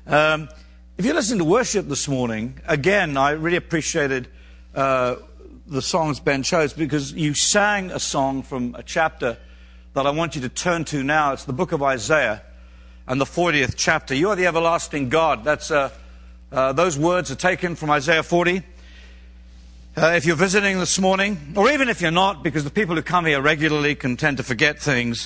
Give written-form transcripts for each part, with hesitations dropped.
If you listen to worship this morning, again, I really appreciated the songs Ben chose, because you sang a song from a chapter that I want you to turn to now. It's the book of Isaiah and the 40th chapter. You are the everlasting God. That's those words are taken from Isaiah 40. If you're visiting this morning, or even if you're not, because the people who come here regularly can tend to forget things,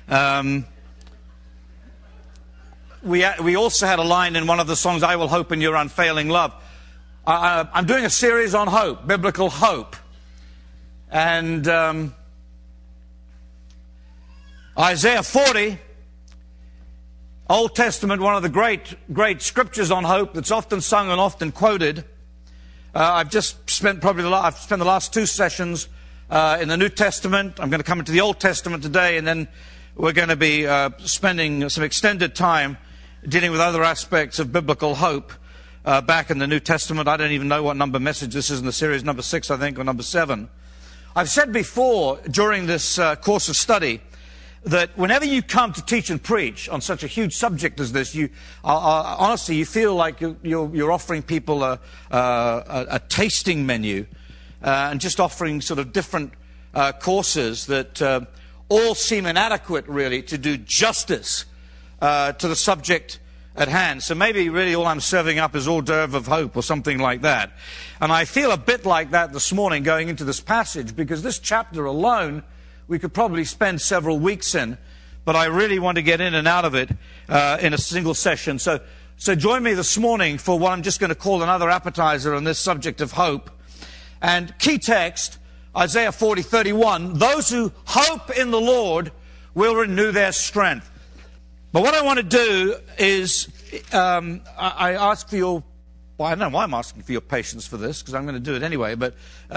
we also had a line in one of the songs, I will hope in your unfailing love. I'm doing a series on hope, biblical hope. And Isaiah 40, Old Testament, one of the great scriptures on hope that's often sung and often quoted. I've spent the last two sessions in the New Testament. I'm going to come into the Old Testament today, and then we're going to be spending some extended time dealing with other aspects of biblical hope back in the New Testament. I don't even know what number message this is in the series, number 6, I think, or number 7. I've said before during this course of study that whenever you come to teach and preach on such a huge subject as this, honestly, you feel like you're offering people a tasting menu and just offering sort of different courses that all seem inadequate, really, to do justice to the subject at hand. So maybe really all I'm serving up is hors d'oeuvre of hope or something like that. And I feel a bit like that this morning going into this passage, because this chapter alone we could probably spend several weeks in, but I really want to get in and out of it in a single session. So join me this morning for what I'm just going to call another appetizer on this subject of hope. And key text, Isaiah 40:31, those who hope in the Lord will renew their strength. But what I want to do is, I ask for your, well, I don't know why I'm asking for your patience for this, because I'm going to do it anyway, but,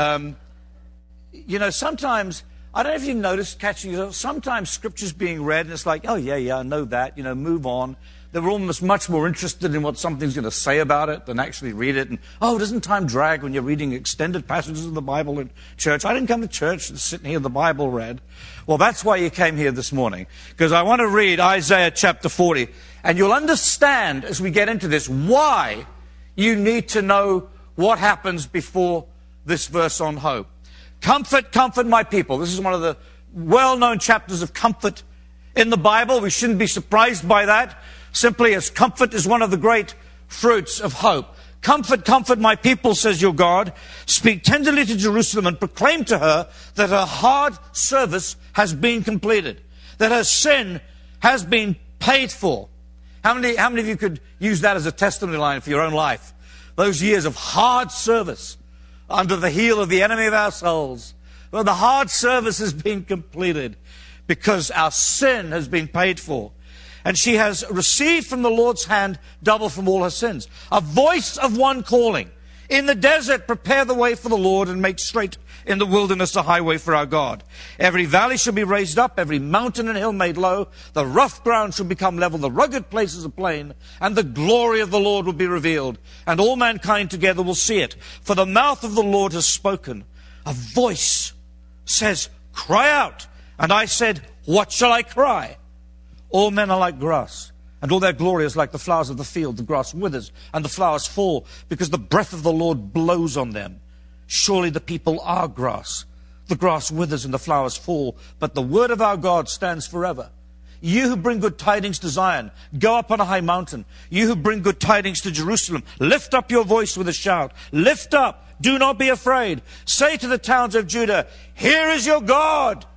sometimes, I don't know if you've noticed, sometimes Scripture's being read, and it's like, oh, yeah, I know that, move on. They're almost much more interested in what something's going to say about it than actually read it. And, doesn't time drag when you're reading extended passages of the Bible in church? I didn't come to church to sit and hear the Bible read. Well, that's why you came here this morning, because I want to read Isaiah chapter 40, and you'll understand as we get into this why you need to know what happens before this verse on hope. Comfort, comfort my people. This is one of the well-known chapters of comfort in the Bible. We shouldn't be surprised by that, simply as comfort is one of the great fruits of hope. Comfort, comfort my people, says your God. Speak tenderly to Jerusalem and proclaim to her that her hard service has been completed, that her sin has been paid for. How many of you could use that as a testimony line for your own life? Those years of hard service under the heel of the enemy of our souls. Well, the hard service has been completed because our sin has been paid for. And she has received from the Lord's hand double from all her sins. A voice of one calling, in the desert, prepare the way for the Lord and make straight in the wilderness a highway for our God. Every valley shall be raised up, every mountain and hill made low. The rough ground shall become level, the rugged places a plain, and the glory of the Lord will be revealed. And all mankind together will see it. For the mouth of the Lord has spoken. A voice says, cry out. And I said, what shall I cry? All men are like grass, and all their glory is like the flowers of the field. The grass withers, and the flowers fall, because the breath of the Lord blows on them. Surely the people are grass. The grass withers and the flowers fall, but the word of our God stands forever. You who bring good tidings to Zion, go up on a high mountain. You who bring good tidings to Jerusalem, lift up your voice with a shout. Lift up, do not be afraid. Say to the towns of Judah, here is your God.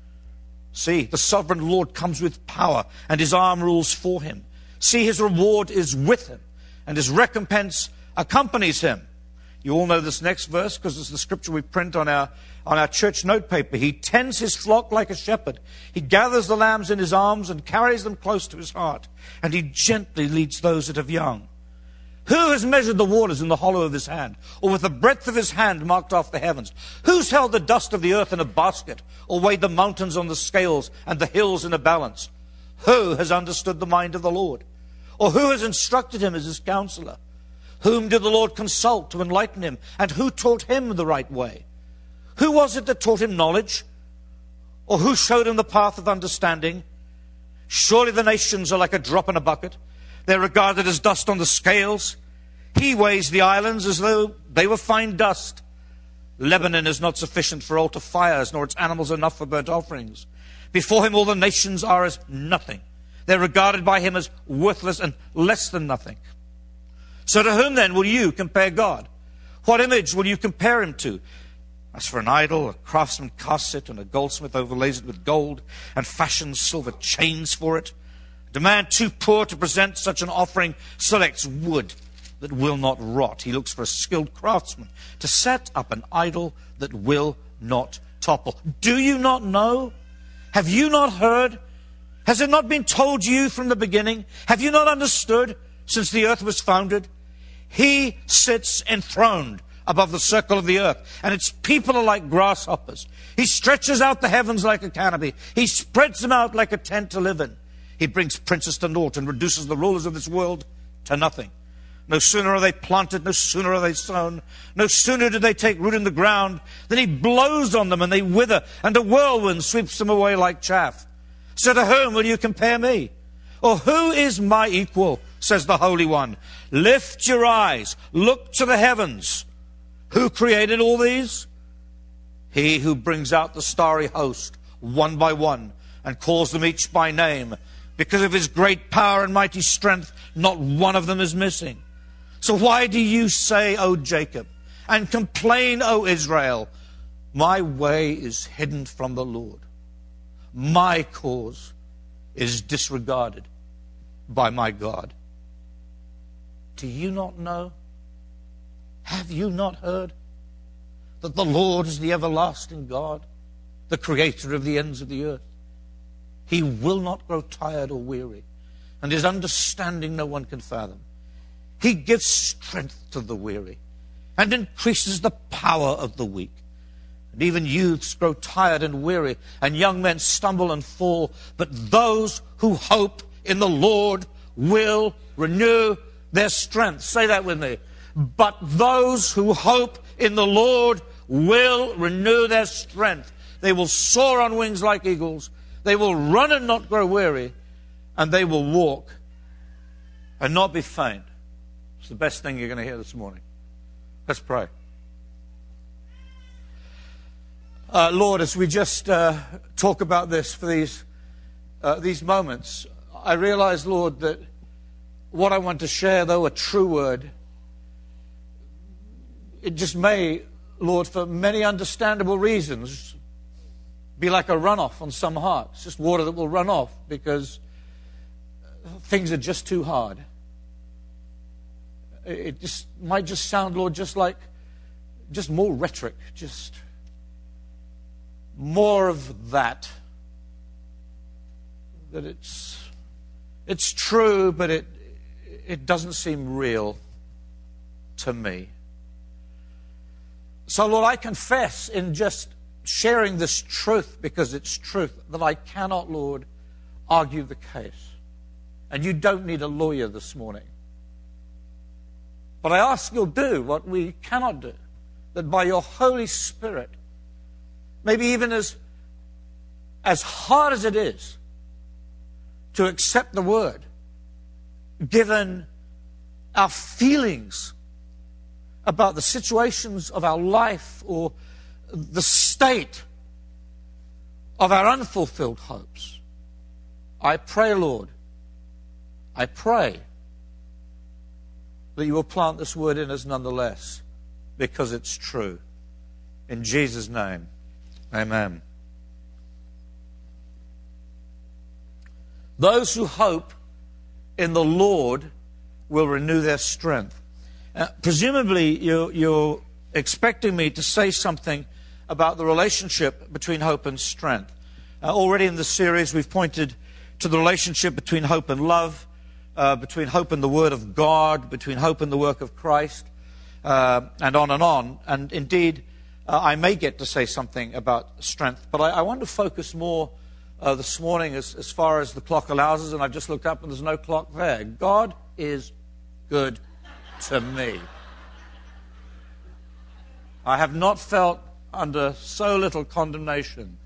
See, the sovereign Lord comes with power, and his arm rules for him. See, his reward is with him, and his recompense accompanies him. You all know this next verse, because it's the scripture we print on our church note paper. He tends his flock like a shepherd. He gathers the lambs in his arms and carries them close to his heart, and he gently leads those that have young. Who has measured the waters in the hollow of his hand, or with the breadth of his hand marked off the heavens? Who's held the dust of the earth in a basket, or weighed the mountains on the scales and the hills in a balance? Who has understood the mind of the Lord? Or who has instructed him as his counselor? Whom did the Lord consult to enlighten him? And who taught him the right way? Who was it that taught him knowledge? Or who showed him the path of understanding? Surely the nations are like a drop in a bucket, They're regarded as dust on the scales. He weighs the islands as though they were fine dust. Lebanon is not sufficient for altar fires, nor its animals enough for burnt offerings. Before him all the nations are as nothing. They're regarded by him as worthless and less than nothing. So to whom then will you compare God? What image will you compare him to? As for an idol, a craftsman casts it, and a goldsmith overlays it with gold, and fashions silver chains for it. The man too poor to present such an offering selects wood that will not rot. He looks for a skilled craftsman to set up an idol that will not topple. Do you not know? Have you not heard? Has it not been told you from the beginning? Have you not understood since the earth was founded? He sits enthroned above the circle of the earth, and its people are like grasshoppers. He stretches out the heavens like a canopy. He spreads them out like a tent to live in. He brings princes to naught and reduces the rulers of this world to nothing. No sooner are they planted, no sooner are they sown, no sooner do they take root in the ground than he blows on them and they wither, and a whirlwind sweeps them away like chaff. So to whom will you compare me? Or who is my equal, says the Holy One? Lift your eyes, look to the heavens. Who created all these? He who brings out the starry host one by one and calls them each by name. Because of his great power and mighty strength, not one of them is missing. So why do you say, O Jacob, and complain, O Israel, my way is hidden from the Lord. My cause is disregarded by my God. Do you not know? Have you not heard that the Lord is the everlasting God, the creator of the ends of the earth? He will not grow tired or weary, and his understanding no one can fathom. He gives strength to the weary and increases the power of the weak. And even youths grow tired and weary, and young men stumble and fall. But those who hope in the Lord will renew their strength. Say that with me. But those who hope in the Lord will renew their strength. They will soar on wings like eagles. They will run and not grow weary. And they will walk and not be faint. It's the best thing you're going to hear this morning. Let's pray. Lord, as we just talk about this for these moments, I realize, Lord, that what I want to share, though a true word, it just may, Lord, for many understandable reasons, be like a runoff on some hearts. Just water that will run off because things are just too hard. It just might just sound, Lord, just more rhetoric, just more of that. That it's true, but it doesn't seem real to me. So, Lord, I confess in just sharing this truth, because it's truth, that I cannot, Lord, argue the case. And you don't need a lawyer this morning. But I ask you'll do what we cannot do, that by your Holy Spirit, maybe even as hard as it is to accept the word, given our feelings about the situations of our life or the state of our unfulfilled hopes, I pray, Lord, I pray that you will plant this word in us nonetheless, because it's true. In Jesus' name, amen. Those who hope in the Lord will renew their strength. Presumably, you're expecting me to say something about the relationship between hope and strength. Already in the series, we've pointed to the relationship between hope and love, between hope and the Word of God, between hope and the work of Christ, and on and on. And indeed, I may get to say something about strength, but I want to focus more this morning as far as the clock allows us, and I've just looked up and there's no clock there. God is good to me. I have not felt under so little condemnation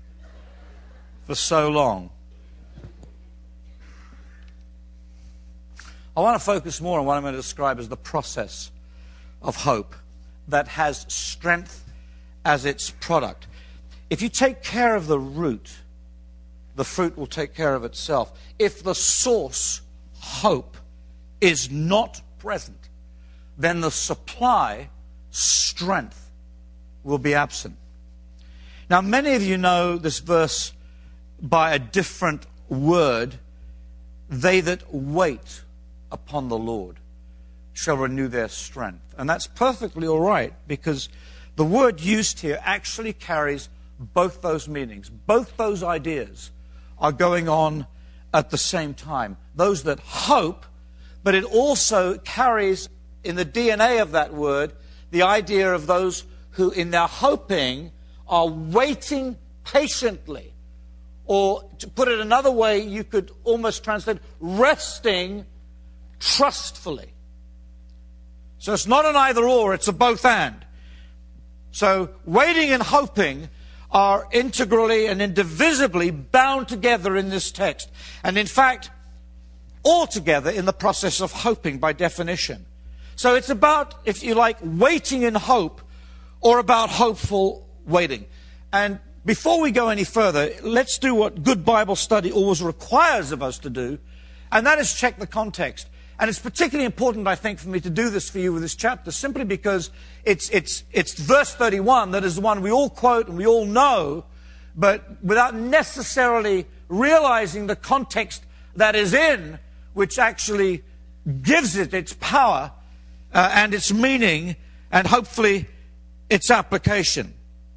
for so long. I want to focus more on what I'm going to describe as the process of hope that has strength as its product. If you take care of the root, the fruit will take care of itself. If the source, hope, is not present, then the supply, strength, will be absent. Now, many of you know this verse by a different word. They that wait upon the Lord shall renew their strength. And that's perfectly all right, because the word used here actually carries both those meanings. Both those ideas are going on at the same time. Those that hope, but it also carries in the DNA of that word the idea of those who in their hoping are waiting patiently. Or to put it another way, you could almost translate resting trustfully. So it's not an either or, it's a both and. So waiting and hoping are integrally and indivisibly bound together in this text. And in fact, all together in the process of hoping by definition. So it's about, if you like, waiting in hope or about hopeful waiting. And before we go any further, let's do what good Bible study always requires of us to do, and that is check the context. And it's particularly important, I think, for me to do this for you with this chapter, simply because it's verse 31 that is the one we all quote and we all know, but without necessarily realizing the context that is in, which actually gives it its power and its meaning and hopefully its application.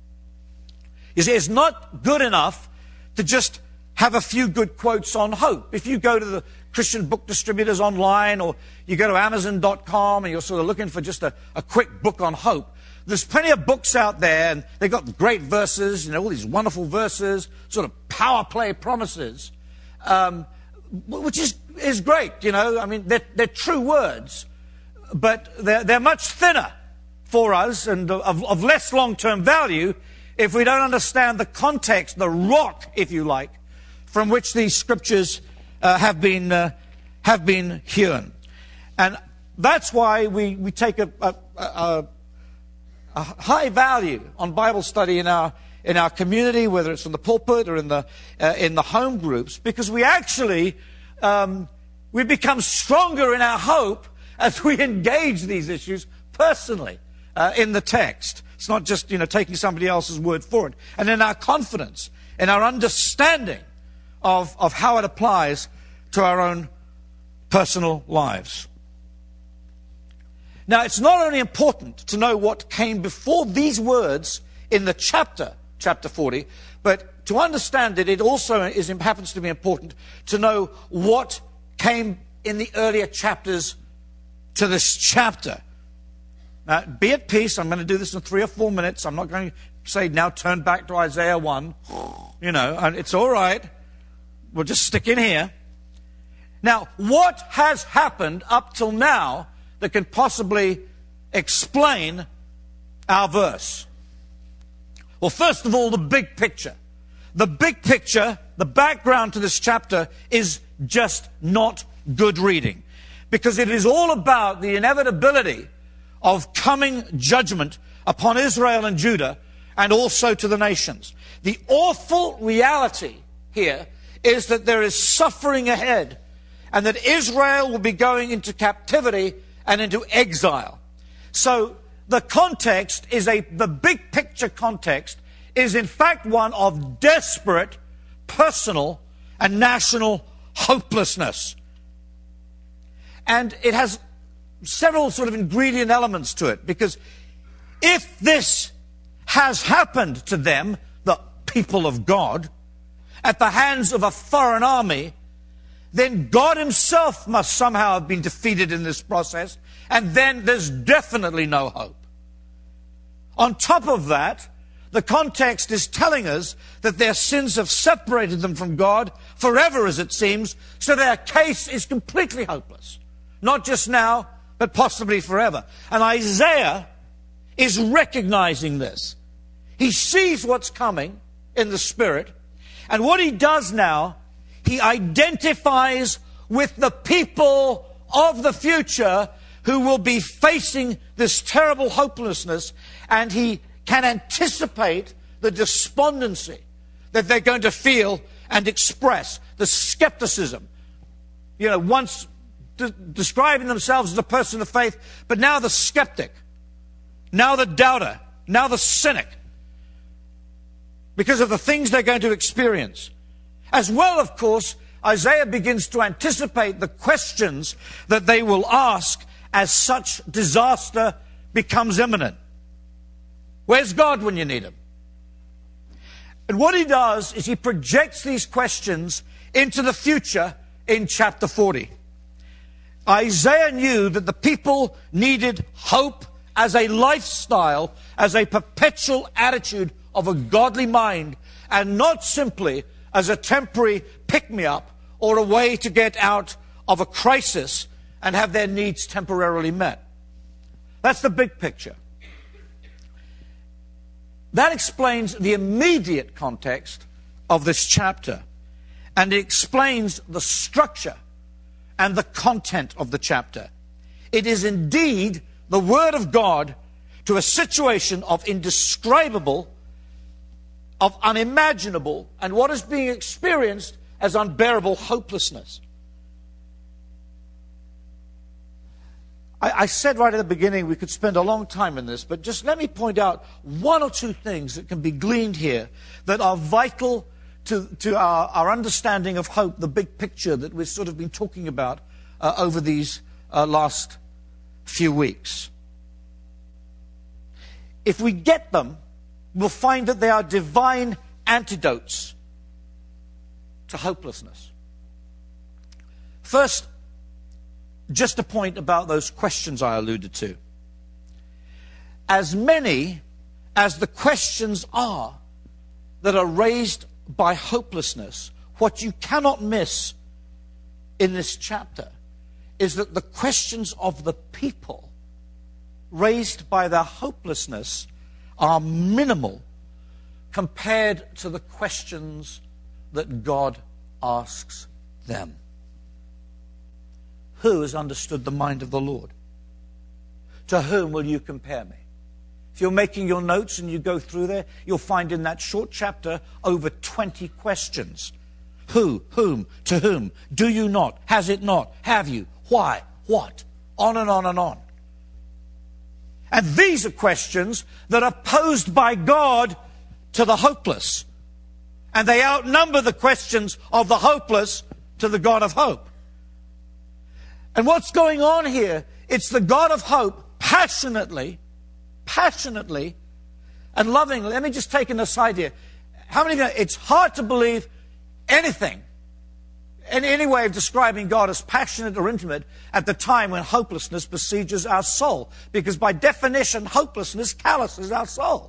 You see, it's not good enough to just have a few good quotes on hope. If you go to the Christian book distributors online, or you go to Amazon.com and you're sort of looking for just a quick book on hope, there's plenty of books out there, and they've got great verses, all these wonderful verses, sort of power play promises, which is great, I mean, they're true words, but they're much thinner for us and of less long-term value if we don't understand the context, the rock, if you like, from which these scriptures have been hewn. And that's why we take a high value on Bible study in our community, whether it's from the pulpit or in the home groups, because we actually we become stronger in our hope as we engage these issues personally in the text. It's not just taking somebody else's word for it. And in our confidence, in our understanding of how it applies to our own personal lives. Now, it's not only important to know what came before these words in the chapter 40, but to understand it also happens to be important to know what came in the earlier chapters to this chapter. Now, be at peace. I'm going to do this in 3 or 4 minutes. I'm not going to say, now turn back to Isaiah 1. And it's all right. We'll just stick in here. Now, what has happened up till now that can possibly explain our verse? Well, first of all, the big picture. The big picture, the background to this chapter is just not good reading, because it is all about the inevitability of coming judgment upon Israel and Judah and also to the nations. The awful reality here is that there is suffering ahead, and that Israel will be going into captivity and into exile. So the context is the big picture context is in fact one of desperate personal and national hopelessness. And it has several sort of ingredient elements to it, because if this has happened to them, the people of God, at the hands of a foreign army, then God himself must somehow have been defeated in this process, and then there's definitely no hope. On top of that, the context is telling us that their sins have separated them from God forever, as it seems, so their case is completely hopeless. Not just now, but possibly forever. And Isaiah is recognizing this. He sees what's coming in the Spirit, and what he does now, he identifies with the people of the future who will be facing this terrible hopelessness, and he can anticipate the despondency that they're going to feel and express, the skepticism. Once describing themselves as a person of faith, but now the skeptic, now the doubter, now the cynic, because of the things they're going to experience. As well, of course, Isaiah begins to anticipate the questions that they will ask as such disaster becomes imminent. Where's God when you need him? And what he does is he projects these questions into the future in chapter 40. Isaiah knew that the people needed hope as a lifestyle, as a perpetual attitude of a godly mind, and not simply as a temporary pick-me-up or a way to get out of a crisis and have their needs temporarily met. That's the big picture. That explains the immediate context of this chapter, and it explains the structure and the content of the chapter. It is indeed the Word of God to a situation of indescribable, of unimaginable, and what is being experienced as unbearable hopelessness. I said right at the beginning we could spend a long time in this, but just let me point out one or two things that can be gleaned here that are vital to our understanding of hope, the big picture that we've sort of been talking about over these last few weeks. If we get them, we'll find that they are divine antidotes to hopelessness. First, just a point about those questions I alluded to. As many as the questions are that are raised by hopelessness, what you cannot miss in this chapter is that the questions of the people raised by their hopelessness are minimal compared to the questions that God asks them. Who has understood the mind of the Lord? To whom will you compare me? If you're making your notes and you go through there, you'll find in that short chapter over 20 questions. Who, whom, to whom, do you not, has it not, have you, why, what, on and on and on. And these are questions that are posed by God to the hopeless. And they outnumber the questions of the hopeless to the God of hope. And what's going on here? It's the God of hope passionately, and lovingly. Let me just take an aside here. How many of you know it's hard to believe anything, any way of describing God as passionate or intimate at the time when hopelessness besieges our soul? Because by definition, hopelessness calluses our soul.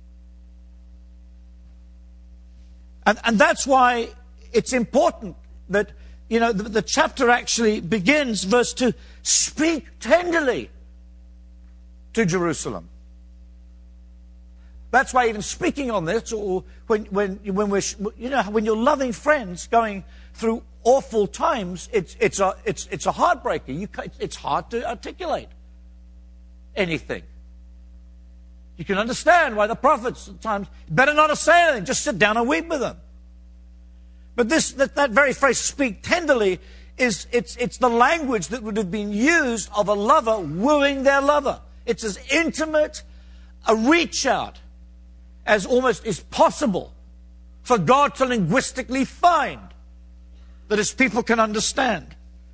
And that's why it's important that, the chapter actually begins, verse 2, speak tenderly to Jerusalem. That's why even speaking on this, or when you're loving friends going through awful times, it's a heartbreaker. It's hard to articulate anything. You can understand why the prophets at times better not to say anything, just sit down and weep with them. But that very phrase, speak tenderly, it's the language that would have been used of a lover wooing their lover. It's as intimate a reach out as almost is possible for God to linguistically find that his people can understand.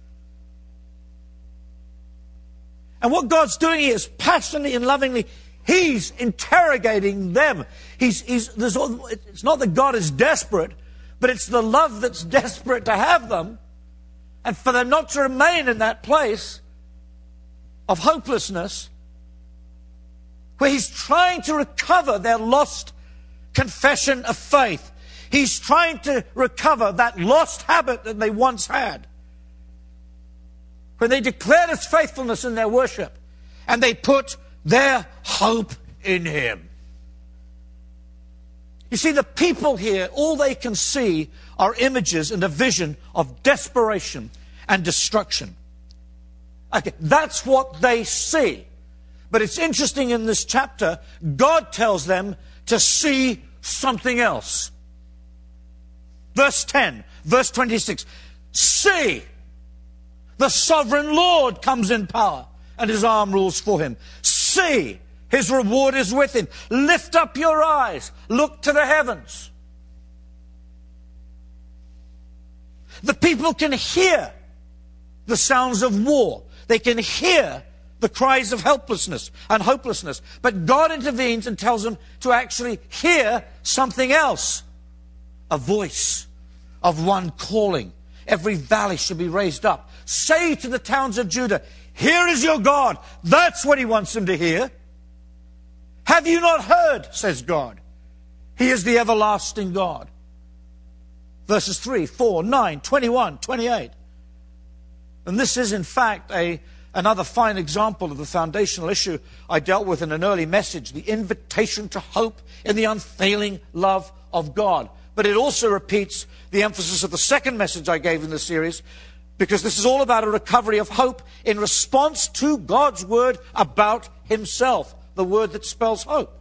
And what God's doing here is passionately and lovingly, he's interrogating them. It's not that God is desperate, but it's the love that's desperate to have them, and for them not to remain in that place of hopelessness where he's trying to recover their lost confession of faith. He's trying to recover that lost habit that they once had, when they declared his faithfulness in their worship and they put their hope in him. You see, the people here, all they can see are images and a vision of desperation and destruction. Okay, that's what they see. But it's interesting in this chapter, God tells them to see something else. Verse 10, verse 26. See, the sovereign Lord comes in power, and his arm rules for him. See, his reward is with him. Lift up your eyes. Look to the heavens. The people can hear the sounds of war. They can hear the cries of helplessness and hopelessness. But God intervenes and tells them to actually hear something else. A voice of one calling. Every valley should be raised up. Say to the towns of Judah, here is your God. That's what he wants them to hear. Have you not heard, says God. He is the everlasting God. Verses 3, 4, 9, 21, 28. And this is, in fact, another fine example of the foundational issue I dealt with in an early message, the invitation to hope in the unfailing love of God. But it also repeats the emphasis of the second message I gave in the series, because this is all about a recovery of hope in response to God's word about himself, the word that spells hope.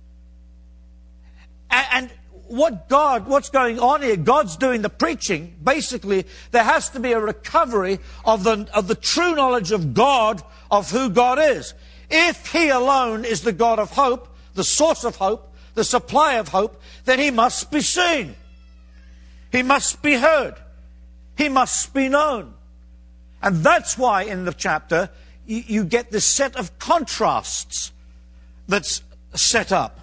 And what's going on here? God's doing the preaching. Basically, there has to be a recovery of the true knowledge of God, of who God is. If he alone is the God of hope, the source of hope, the supply of hope, then he must be seen. He must be heard. He must be known. And that's why in the chapter you get this set of contrasts that's set up.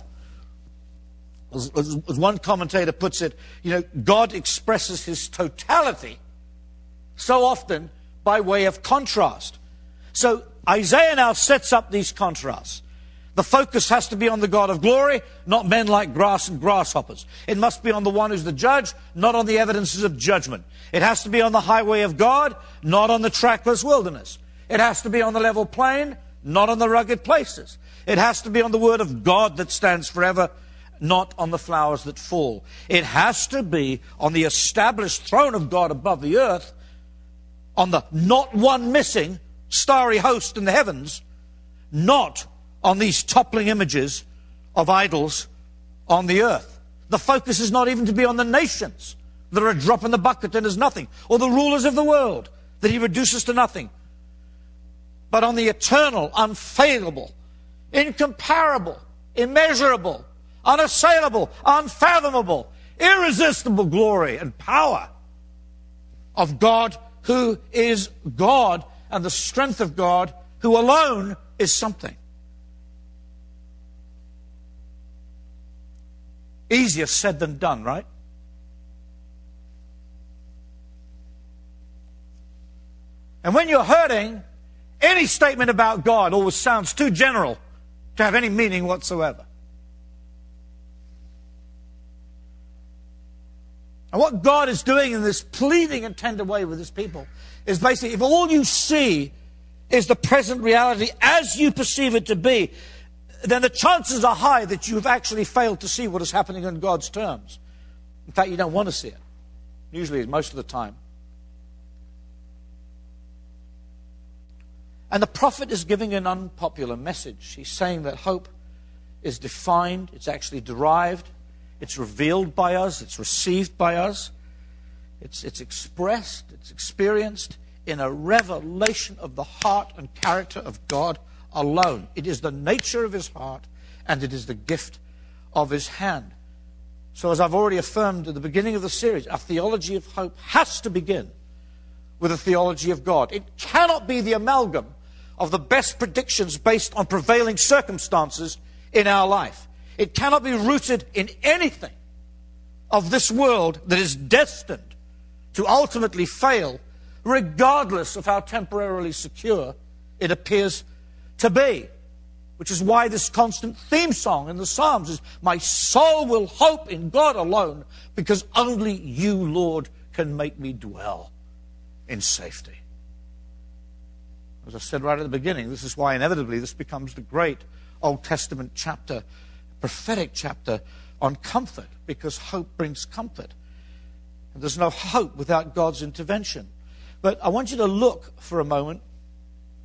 As one commentator puts it, God expresses his totality so often by way of contrast. So Isaiah now sets up these contrasts. The focus has to be on the God of glory, not men like grass and grasshoppers. It must be on the one who's the judge, not on the evidences of judgment. It has to be on the highway of God, not on the trackless wilderness. It has to be on the level plain, not on the rugged places. It has to be on the word of God that stands forever, not on the flowers that fall. It has to be on the established throne of God above the earth, on the not one missing starry host in the heavens, not on these toppling images of idols on the earth. The focus is not even to be on the nations that are a drop in the bucket and is nothing, or the rulers of the world that he reduces to nothing, but on the eternal, unfailable, incomparable, immeasurable, unassailable, unfathomable, irresistible glory and power of God, who is God, and the strength of God, who alone is something. Easier said than done, right? And when you're hurting, any statement about God always sounds too general to have any meaning whatsoever. And what God is doing in this pleading and tender way with his people is basically, if all you see is the present reality as you perceive it to be, then the chances are high that you've actually failed to see what is happening in God's terms. In fact, you don't want to see it. Usually, most of the time. And the prophet is giving an unpopular message. He's saying that hope is defined, it's actually derived, it's revealed by us, it's received by us, it's expressed, it's experienced in a revelation of the heart and character of God alone. It is the nature of his heart, and it is the gift of his hand. So as I've already affirmed at the beginning of the series, our theology of hope has to begin with a theology of God. It cannot be the amalgam of the best predictions based on prevailing circumstances in our life. It cannot be rooted in anything of this world that is destined to ultimately fail, regardless of how temporarily secure it appears to be. Which is why this constant theme song in the Psalms is, my soul will hope in God alone, because only you, Lord, can make me dwell in safety. As I said right at the beginning, this is why inevitably this becomes the great Old Testament chapter, prophetic chapter on comfort, because hope brings comfort. And there's no hope without God's intervention. But I want you to look for a moment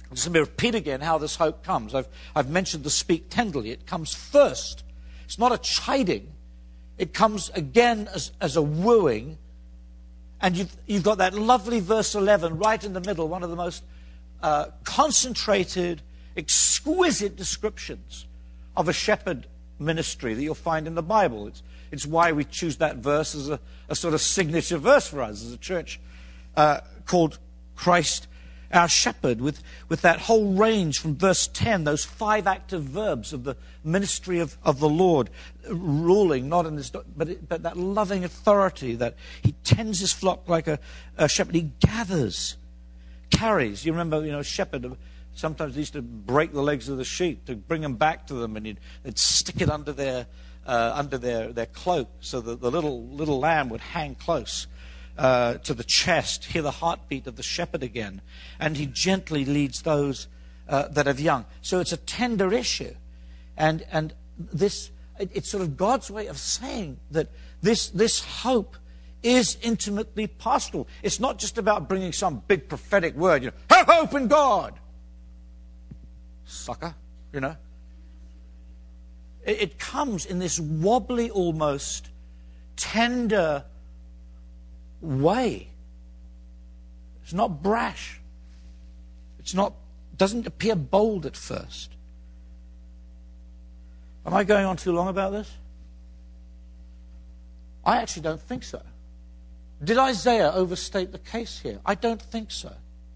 Just let me repeat again how this hope comes. I've mentioned the speak tenderly. It comes first. It's not a chiding. It comes again as a wooing. And you've got that lovely verse 11 right in the middle, one of the most concentrated, exquisite descriptions of a shepherd ministry that you'll find in the Bible. It's why we choose that verse as a sort of signature verse for us as a church called Christ our Shepherd, with that whole range from verse 10, those 5 active verbs of the ministry of the Lord, ruling, not in this, but that loving authority that he tends his flock like a shepherd. He gathers, carries. You remember, a shepherd sometimes used to break the legs of the sheep to bring them back to them, and they'd stick it under their cloak so that the little lamb would hang close to the chest, hear the heartbeat of the shepherd again, and he gently leads those that have young. So it's a tender issue, and this it's sort of God's way of saying that this hope is intimately pastoral. It's not just about bringing some big prophetic word, have hope in God, sucker, It comes in this wobbly, almost tender way. It's not brash. Doesn't appear bold at first. Am I going on too long about this? I actually don't think so. Did Isaiah overstate the case here? I don't think so.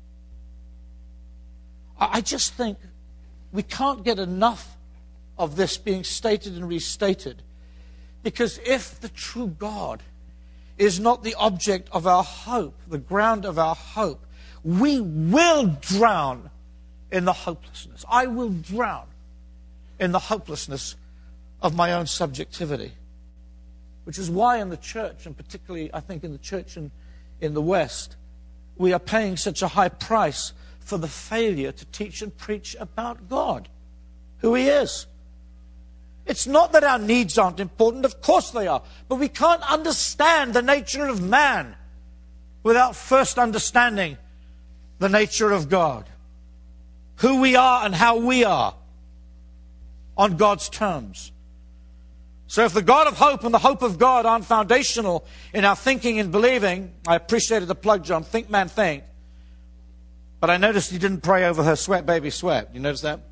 I just think we can't get enough of this being stated and restated, because if the true God is not the object of our hope, the ground of our hope, we will drown in the hopelessness. I will drown in the hopelessness of my own subjectivity. Which is why in the church, and particularly I think in the church in the West, we are paying such a high price for the failure to teach and preach about God, who he is. It's not that our needs aren't important, of course they are, but we can't understand the nature of man without first understanding the nature of God, who we are and how we are on God's terms. So if the God of hope and the hope of God aren't foundational in our thinking and believing, I appreciated the plug, John, think man think, but I noticed you didn't pray over her sweat baby sweat. You notice that?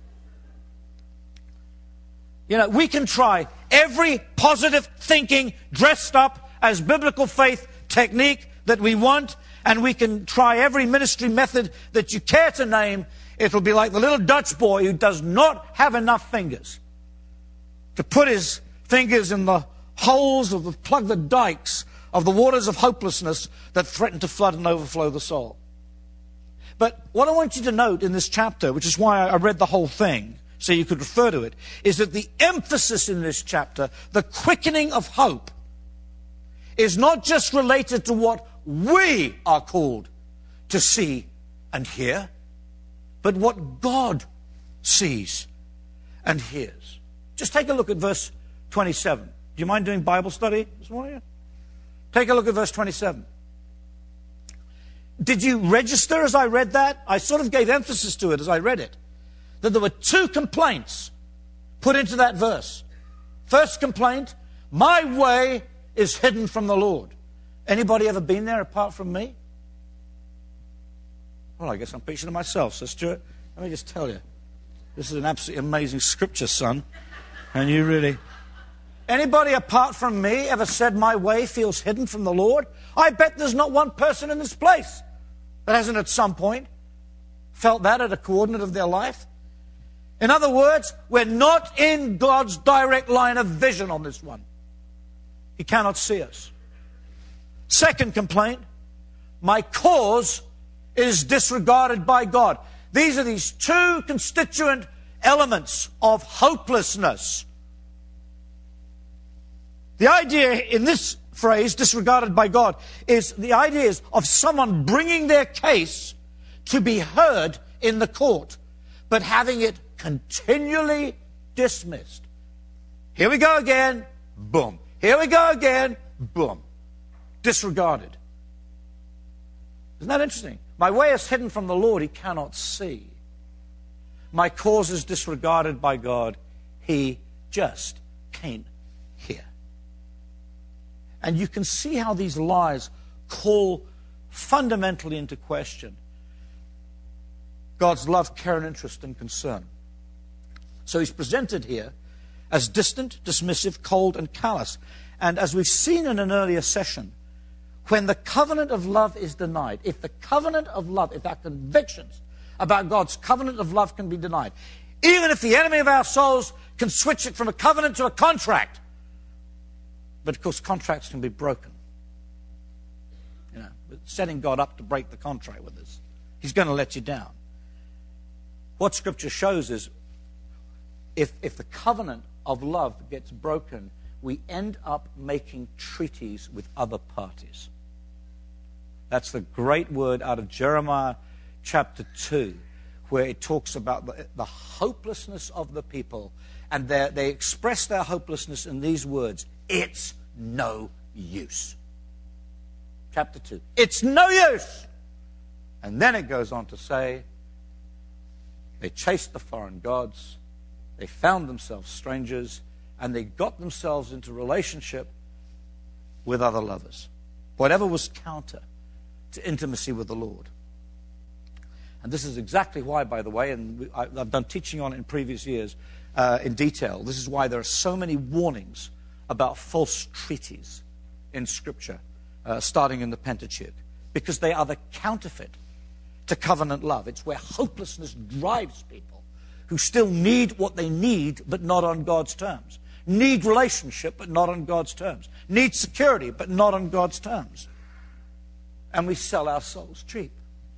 We can try every positive thinking dressed up as biblical faith technique that we want, and we can try every ministry method that you care to name. It'll be like the little Dutch boy who does not have enough fingers to put his fingers in the holes of plug the dikes of the waters of hopelessness that threaten to flood and overflow the soul. But what I want you to note in this chapter, which is why I read the whole thing, so you could refer to it, is that the emphasis in this chapter, the quickening of hope, is not just related to what we are called to see and hear, but what God sees and hears. Just take a look at verse 27. Do you mind doing Bible study this morning? Take a look at verse 27. Did you register as I read that? I sort of gave emphasis to it as I read it. That there were 2 complaints put into that verse. First complaint, my way is hidden from the Lord. Anybody ever been there apart from me? Well, I guess I'm preaching to myself, Sister Stuart. Let me just tell you. This is an absolutely amazing scripture, son. And you really... Anybody apart from me ever said my way feels hidden from the Lord? I bet there's not one person in this place that hasn't at some point felt that at a coordinate of their life. In other words, we're not in God's direct line of vision on this one. He cannot see us. Second complaint, my cause is disregarded by God. These are these 2 constituent elements of hopelessness. The idea in this phrase, disregarded by God, is the idea is of someone bringing their case to be heard in the court, but having it continually dismissed. Here we go again, boom. Here we go again, boom. Disregarded. Isn't that interesting? My way is hidden from the Lord, he cannot see. My cause is disregarded by God, he just can't hear. And you can see how these lies call fundamentally into question God's love, care, and interest and concern. So he's presented here as distant, dismissive, cold, and callous. And as we've seen in an earlier session, when the covenant of love is denied, if the covenant of love, if our convictions about God's covenant of love can be denied, even if the enemy of our souls can switch it from a covenant to a contract, but of course contracts can be broken. You know, setting God up to break the contract with us. He's going to let you down. What Scripture shows is if the covenant of love gets broken, we end up making treaties with other parties. That's the great word out of Jeremiah chapter 2, where it talks about the hopelessness of the people. And they express their hopelessness in these words: it's no use. Chapter 2. It's no use. And then it goes on to say, they chased the foreign gods, they found themselves strangers, and they got themselves into relationship with other lovers. Whatever was counter to intimacy with the Lord. And this is exactly why, by the way, and I've done teaching on it in previous years in detail, this is why there are so many warnings about false treaties in Scripture, starting in the Pentateuch, because they are the counterfeit to covenant love. It's where hopelessness drives people who still need what they need, but not on God's terms. Need relationship, but not on God's terms. Need security, but not on God's terms. And we sell our souls cheap.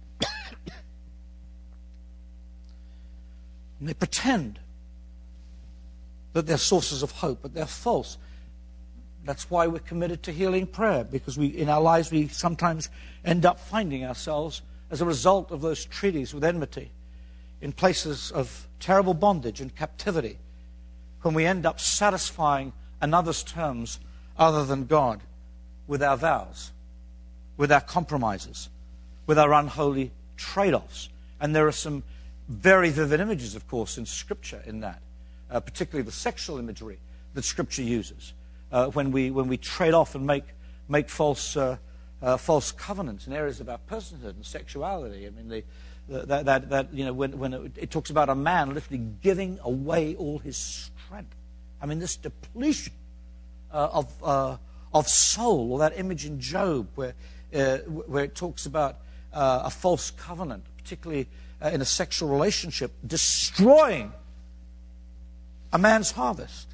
And they pretend that they're sources of hope, but they're false. That's why we're committed to healing prayer, because in our lives we sometimes end up finding ourselves, as a result of those treaties with enmity, in places of terrible bondage and captivity, when we end up satisfying another's terms other than God with our vows, with our compromises, with our unholy trade-offs. And there are some very vivid images, of course, in Scripture in that, particularly the sexual imagery that Scripture uses, when we trade off and make false covenants in areas of our personhood and sexuality. I mean, when it talks about a man literally giving away all his strength. I mean, this depletion of soul, or that image in Job where it talks about a false covenant, particularly in a sexual relationship, destroying a man's harvest.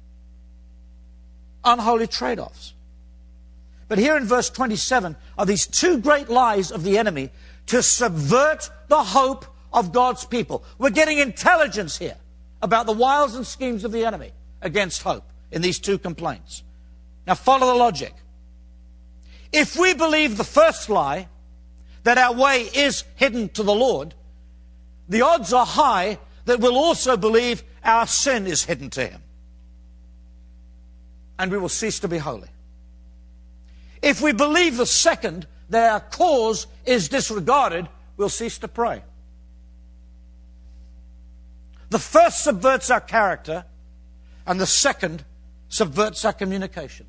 Unholy trade-offs. But here in verse 27 are these two great lies of the enemy to subvert the hope of God's people. We're getting intelligence here about the wiles and schemes of the enemy against hope in these two complaints. Now follow the logic. If we believe the first lie, that our way is hidden to the Lord, the odds are high that we'll also believe our sin is hidden to Him. And we will cease to be holy. If we believe the second, that our cause is disregarded, we'll cease to pray. The first subverts our character, and the second subverts our communication.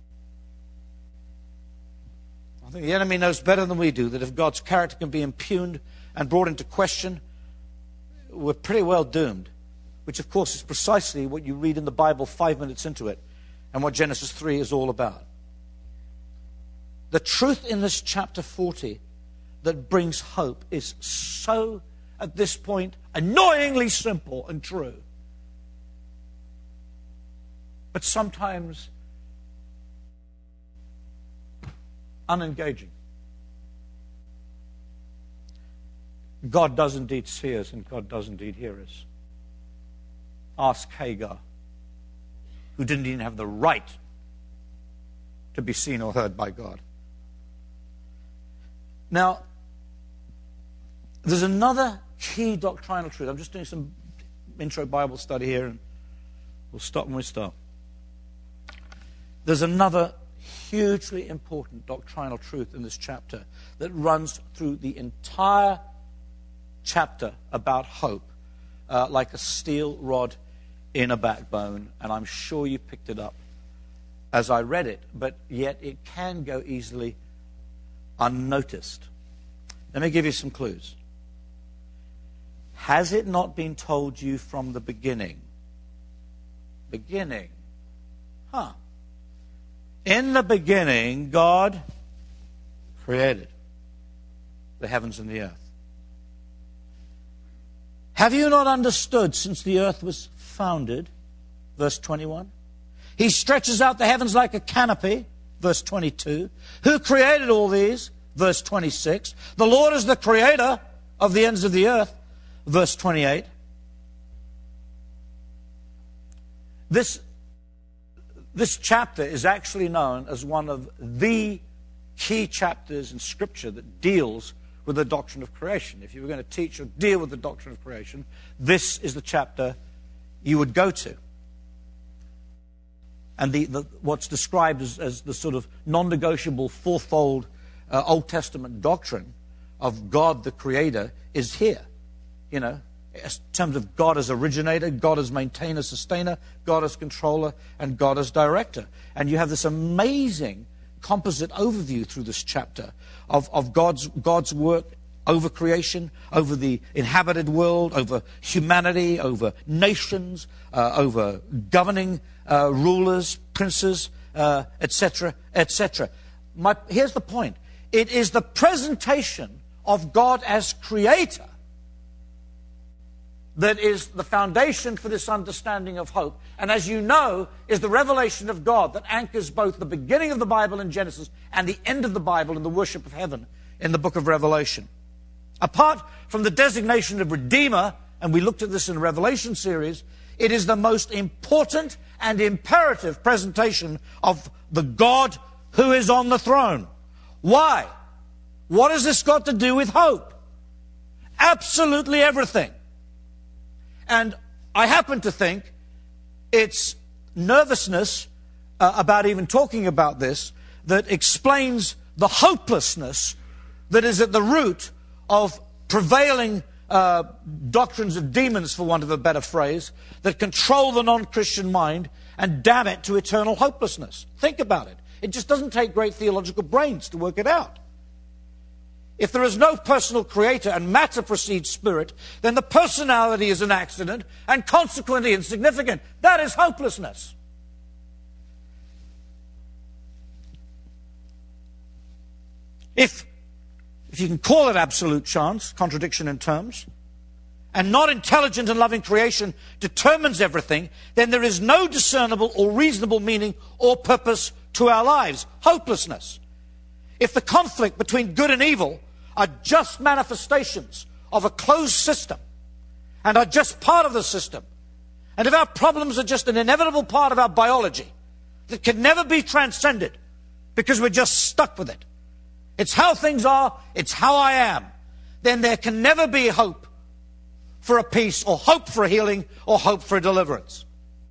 I think the enemy knows better than we do that if God's character can be impugned and brought into question, we're pretty well doomed. Which, of course, is precisely what you read in the Bible 5 minutes into it, and what Genesis 3 is all about. The truth in this chapter 40 that brings hope is so, at this point, annoyingly simple and true. But sometimes unengaging. God does indeed see us, and God does indeed hear us. Ask Hagar, who didn't even have the right to be seen or heard by God. Now, there's another key doctrinal truth. I'm just doing some intro Bible study here, and we'll stop when we start. There's another hugely important doctrinal truth in this chapter that runs through the entire chapter about hope, like a steel rod in a backbone. And I'm sure you picked it up as I read it, but yet it can go easily unnoticed. Let me give you some clues. Has it not been told you from the beginning? Beginning. In the beginning, God created the heavens and the earth. Have you not understood since the earth was founded? Verse 21. He stretches out the heavens like a canopy. Verse 22. Who created all these? Verse 26. The Lord is the creator of the ends of the earth. Verse 28. This chapter is actually known as one of the key chapters in Scripture that deals with the doctrine of creation. If you were going to teach or deal with the doctrine of creation, this is the chapter you would go to. And what's described as the sort of non-negotiable fourfold Old Testament doctrine of God the Creator is here. You know, in terms of God as originator, God as maintainer, sustainer, God as controller, and God as director. And you have this amazing composite overview through this chapter of God's work over creation, over the inhabited world, over humanity, over nations, over governing rulers, princes, etc., etc. Here's the point. It is the presentation of God as creator that is the foundation for this understanding of hope. And as you know, is the revelation of God that anchors both the beginning of the Bible in Genesis and the end of the Bible in the worship of heaven in the book of Revelation. Apart from the designation of Redeemer, and we looked at this in the Revelation series, it is the most important and imperative presentation of the God who is on the throne. Why? What has this got to do with hope? Absolutely everything. And I happen to think it's nervousness about even talking about this that explains the hopelessness that is at the root of prevailing doctrines of demons, for want of a better phrase, that control the non-Christian mind and damn it to eternal hopelessness. Think about it. It just doesn't take great theological brains to work it out. If there is no personal creator and matter precedes spirit, then the personality is an accident and consequently insignificant. That is hopelessness. If you can call it absolute chance, contradiction in terms, and not intelligent and loving creation determines everything, then there is no discernible or reasonable meaning or purpose to our lives. Hopelessness. If the conflict between good and evil are just manifestations of a closed system and are just part of the system, and if our problems are just an inevitable part of our biology that can never be transcended because we're just stuck with it, it's how things are, it's how I am, then there can never be hope for a peace or hope for a healing or hope for a deliverance.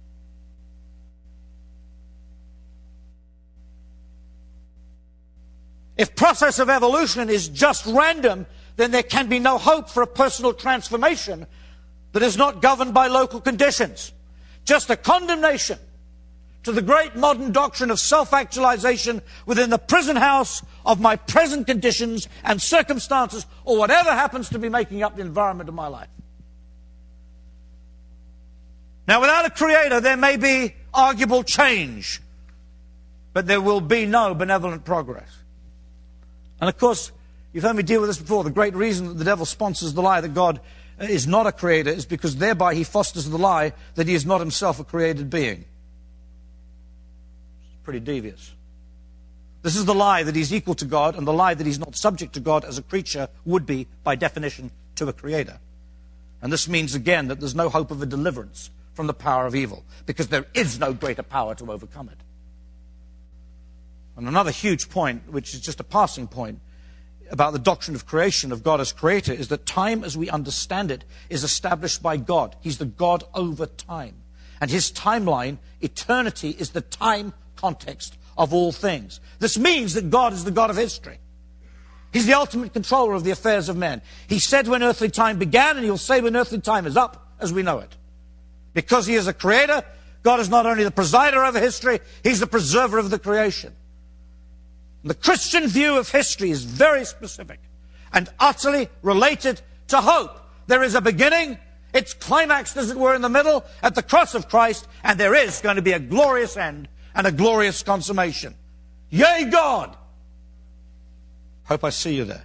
If process of evolution is just random, then there can be no hope for a personal transformation that is not governed by local conditions. Just a condemnation to the great modern doctrine of self-actualization within the prison house of my present conditions and circumstances, or whatever happens to be making up the environment of my life. Now, without a creator, there may be arguable change, but there will be no benevolent progress. And of course, you've heard me deal with this before. The great reason that the devil sponsors the lie that God is not a creator is because thereby he fosters the lie that he is not himself a created being. It's pretty devious. This is the lie that he's equal to God, and the lie that he's not subject to God as a creature would be, by definition, to a creator. And this means, again, that there's no hope of a deliverance from the power of evil, because there is no greater power to overcome it. And another huge point, which is just a passing point, about the doctrine of creation, of God as creator, is that time as we understand it is established by God. He's the God over time. And his timeline, eternity, is the time context of all things. This means that God is the God of history. He's the ultimate controller of the affairs of men. He said when earthly time began, and he'll say when earthly time is up, as we know it. Because he is a creator, God is not only the presider over history, he's the preserver of the creation. The Christian view of history is very specific and utterly related to hope. There is a beginning, it's climaxed, as it were, in the middle at the cross of Christ, and there is going to be a glorious end and a glorious consummation. Yea, God! Hope I see you there.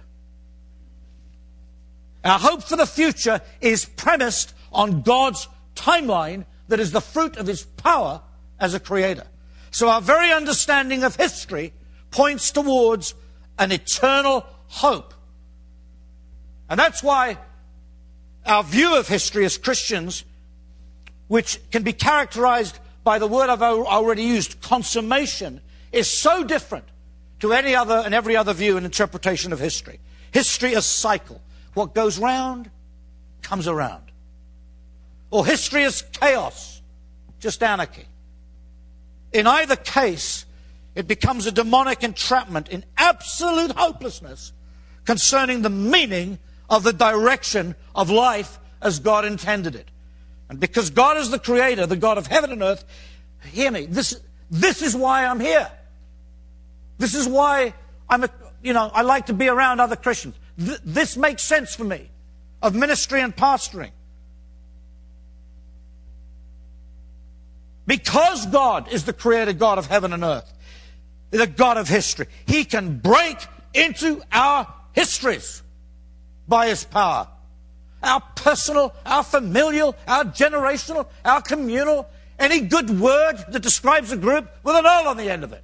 Our hope for the future is premised on God's timeline that is the fruit of his power as a creator. So our very understanding of history points towards an eternal hope. And that's why our view of history as Christians, which can be characterized by the word I've already used, consummation, is so different to any other and every other view and interpretation of history. History is cycle. What goes round comes around. Or history is chaos, just anarchy. In either case, it becomes a demonic entrapment in absolute hopelessness concerning the meaning of the direction of life as God intended it. And because God is the creator, the God of heaven and earth, hear me, this is why I'm here. This is why I like to be around other Christians. This makes sense for me, of ministry and pastoring. Because God is the creator God of heaven and earth, the God of history, he can break into our histories by his power. Our personal, our familial, our generational, our communal, any good word that describes a group with an O on the end of it.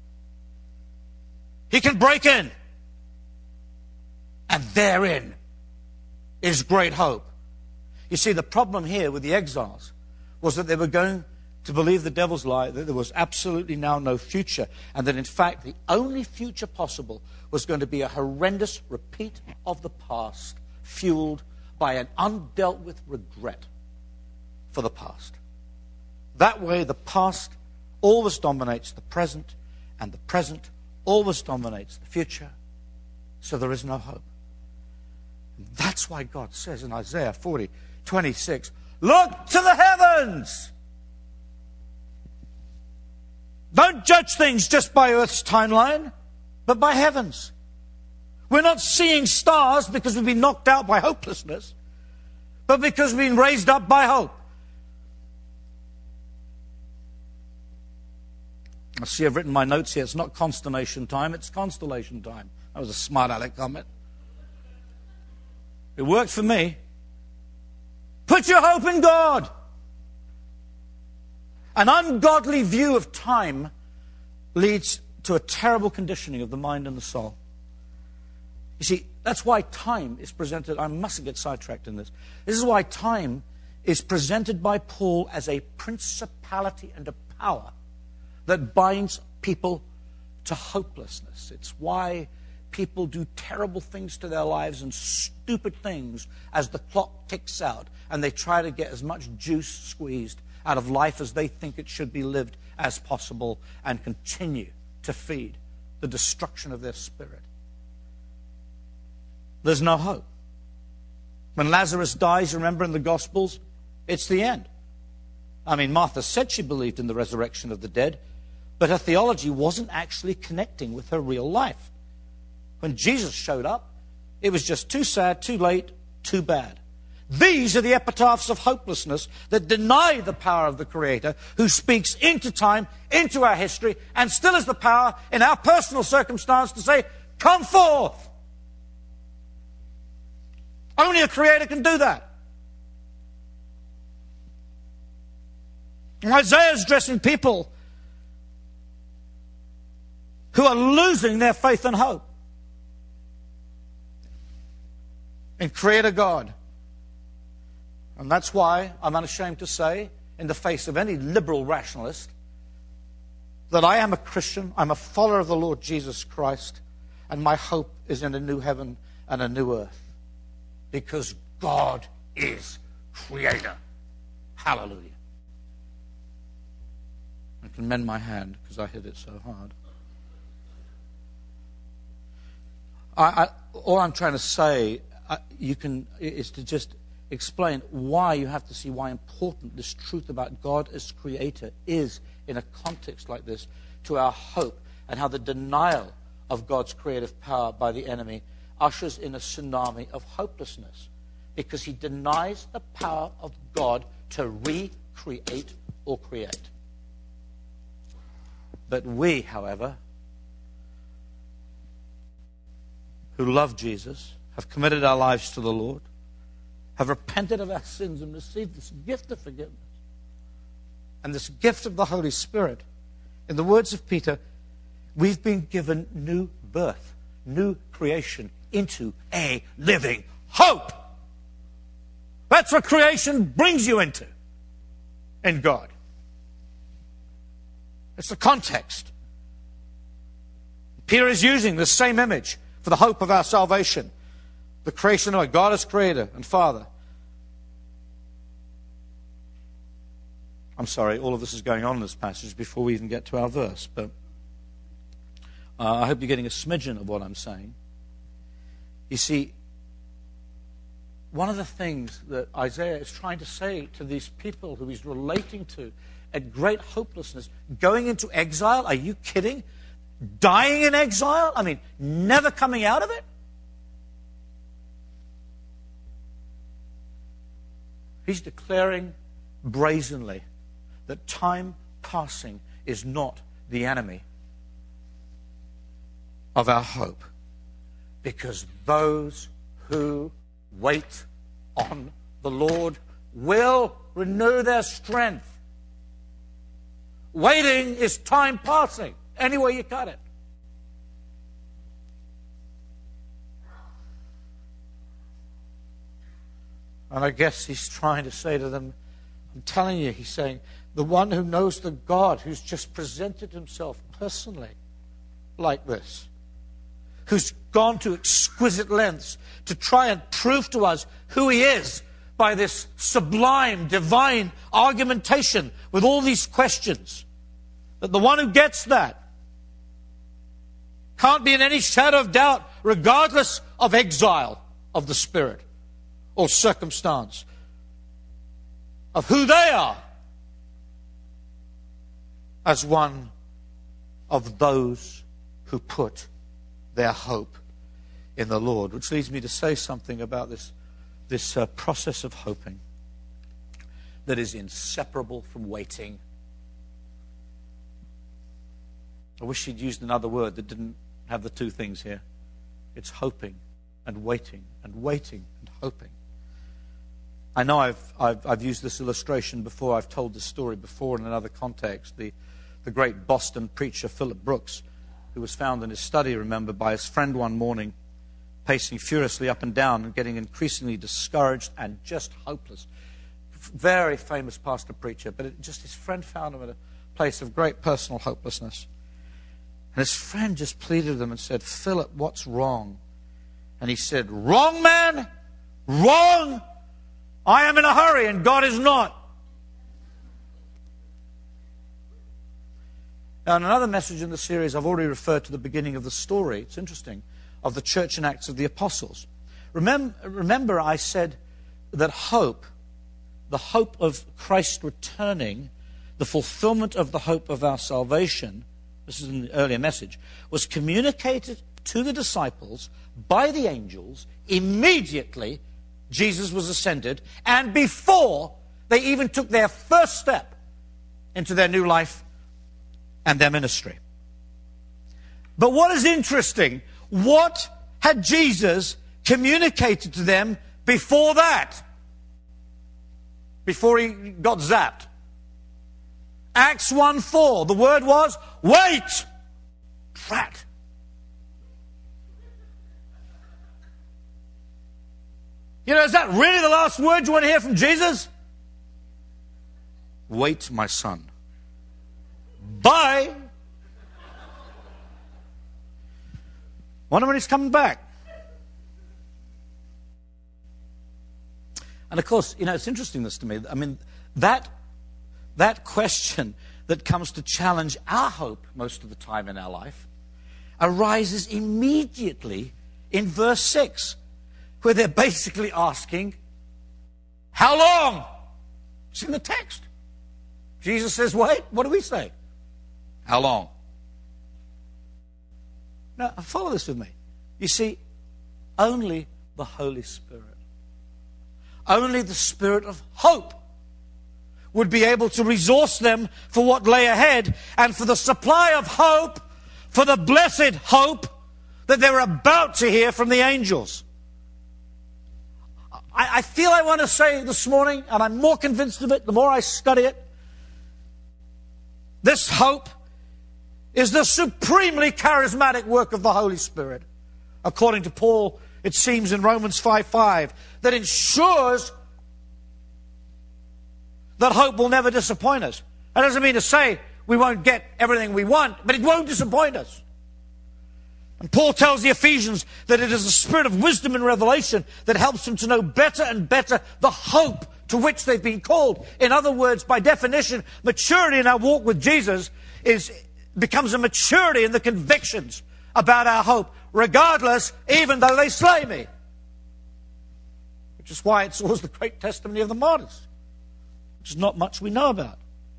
He can break in. And therein is great hope. You see, the problem here with the exiles was that they were going to believe the devil's lie, that there was absolutely now no future, and that in fact the only future possible was going to be a horrendous repeat of the past, fueled by an undealt with regret for the past. That way the past always dominates the present, and the present always dominates the future, so there is no hope. That's why God says in Isaiah 40:26, look to the heavens! Don't judge things just by Earth's timeline, but by heavens. We're not seeing stars because we've been knocked out by hopelessness, but because we've been raised up by hope. I see I've written my notes here. It's not consternation time, it's constellation time. That was a smart aleck comment. It worked for me. Put your hope in God. An ungodly view of time leads to a terrible conditioning of the mind and the soul. You see, that's why time is presented. I mustn't get sidetracked in this. This is why time is presented by Paul as a principality and a power that binds people to hopelessness. It's why people do terrible things to their lives and stupid things as the clock ticks out, and they try to get as much juice squeezed out of life as they think it should be lived as possible, and continue to feed the destruction of their spirit. There's no hope. When Lazarus dies, remember in the Gospels, it's the end. I mean, Martha said she believed in the resurrection of the dead, but her theology wasn't actually connecting with her real life. When Jesus showed up, it was just too sad, too late, too bad. These are the epitaphs of hopelessness that deny the power of the Creator, who speaks into time, into our history, and still has the power in our personal circumstance to say, come forth. Only a Creator can do that. And Isaiah is addressing people who are losing their faith and hope in Creator God. And that's why I'm unashamed to say, in the face of any liberal rationalist, that I am a Christian, I'm a follower of the Lord Jesus Christ, and my hope is in a new heaven and a new earth. Because God is Creator. Hallelujah. I can mend my hand because I hit it so hard. All I'm trying to say is to just explain why you have to see why important this truth about God as creator is in a context like this to our hope, and how the denial of God's creative power by the enemy ushers in a tsunami of hopelessness, because he denies the power of God to recreate or create. But we, however, who love Jesus, have committed our lives to the Lord, have repented of our sins and received this gift of forgiveness and this gift of the Holy Spirit, in the words of Peter, we've been given new birth, new creation into a living hope. That's what creation brings you into in God. It's the context. Peter is using the same image for the hope of our salvation. The creation of God as creator and father. I'm sorry, all of this is going on in this passage before we even get to our verse, but I hope you're getting a smidgen of what I'm saying. You see, one of the things that Isaiah is trying to say to these people who he's relating to at great hopelessness, going into exile, are you kidding? Dying in exile? I mean, never coming out of it? He's declaring brazenly that time passing is not the enemy of our hope, because those who wait on the Lord will renew their strength. Waiting is time passing, any way you cut it. And I guess he's trying to say to them, I'm telling you, he's saying, the one who knows the God who's just presented himself personally like this, who's gone to exquisite lengths to try and prove to us who he is by this sublime, divine argumentation with all these questions, that the one who gets that can't be in any shadow of doubt, regardless of exile of the spirit or circumstance, of who they are as one of those who put their hope in the Lord. Which leads me to say something about this process of hoping that is inseparable from waiting. I wish he'd used another word that didn't have the two things here. It's hoping and waiting and waiting and hoping. I know I've used this illustration before. I've told this story before in another context. The great Boston preacher Philip Brooks, who was found in his study, remember, by his friend one morning, pacing furiously up and down and getting increasingly discouraged and just hopeless. Very famous pastor preacher, but his friend found him at a place of great personal hopelessness. And his friend just pleaded with him and said, Philip, what's wrong? And he said, wrong, man? Wrong? I am in a hurry and God is not. Now, in another message in the series, I've already referred to the beginning of the story. It's interesting, of the church and Acts of the Apostles. Remember I said that hope, the hope of Christ returning, the fulfillment of the hope of our salvation, this is in the earlier message, was communicated to the disciples by the angels immediately Jesus was ascended, and before they even took their first step into their new life and their ministry. But what is interesting, what had Jesus communicated to them before that? Before he got zapped? Acts 1:4, the word was, wait! Prat. You know, is that really the last word you want to hear from Jesus? Wait, my son. Bye. Wonder when he's coming back. And of course, you know, it's interesting this to me. I mean, that question that comes to challenge our hope most of the time in our life arises immediately in verse 6, where they're basically asking, how long? It's in the text. Jesus says, wait, what do we say? How long? Now, follow this with me. You see, only the Holy Spirit, only the Spirit of hope would be able to resource them for what lay ahead and for the supply of hope, for the blessed hope that they're about to hear from the angels. I feel I want to say this morning, and I'm more convinced of it the more I study it, this hope is the supremely charismatic work of the Holy Spirit. According to Paul, it seems in Romans 5:5, that ensures that hope will never disappoint us. That doesn't mean to say we won't get everything we want, but it won't disappoint us. And Paul tells the Ephesians that it is the spirit of wisdom and revelation that helps them to know better and better the hope to which they've been called. In other words, by definition, maturity in our walk with Jesus becomes a maturity in the convictions about our hope, regardless, even though they slay me. Which is why it's always the great testimony of the martyrs, which is not much we know about.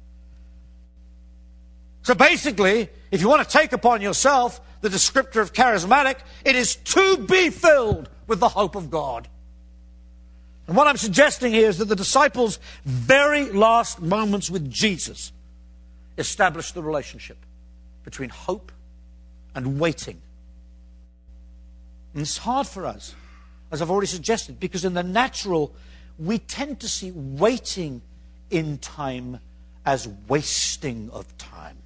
So basically, if you want to take upon yourself the descriptor of charismatic, it is to be filled with the hope of God. And what I'm suggesting here is that the disciples' very last moments with Jesus established the relationship between hope and waiting. And it's hard for us, as I've already suggested, because in the natural, we tend to see waiting in time as wasting of time.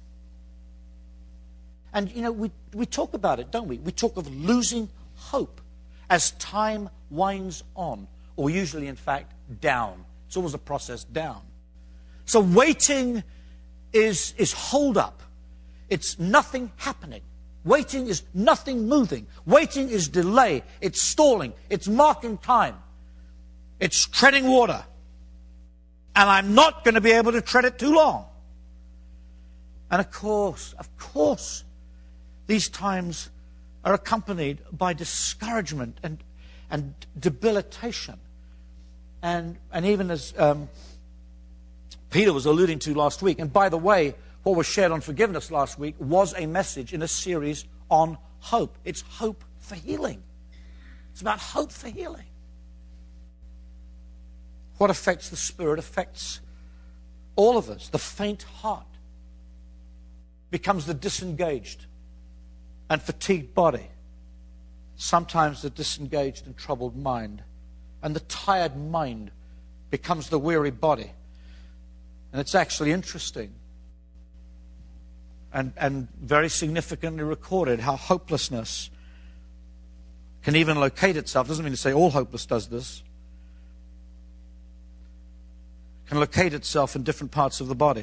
And, you know, we talk about it, don't we? We talk of losing hope as time winds on, or usually, in fact, down. It's always a process down. So waiting is hold up. It's nothing happening. Waiting is nothing moving. Waiting is delay. It's stalling. It's marking time. It's treading water. And I'm not going to be able to tread it too long. And of course, these times are accompanied by discouragement and debilitation. And even as Peter was alluding to last week, and by the way, what was shared on forgiveness last week was a message in a series on hope. It's hope for healing. It's about hope for healing. What affects the Spirit affects all of us. The faint heart becomes the disengaged and fatigued body. Sometimes the disengaged and troubled mind. And the tired mind becomes the weary body. And it's actually interesting and very significantly recorded how hopelessness can even locate itself. Doesn't mean to say all hopeless does this. Can locate itself in different parts of the body.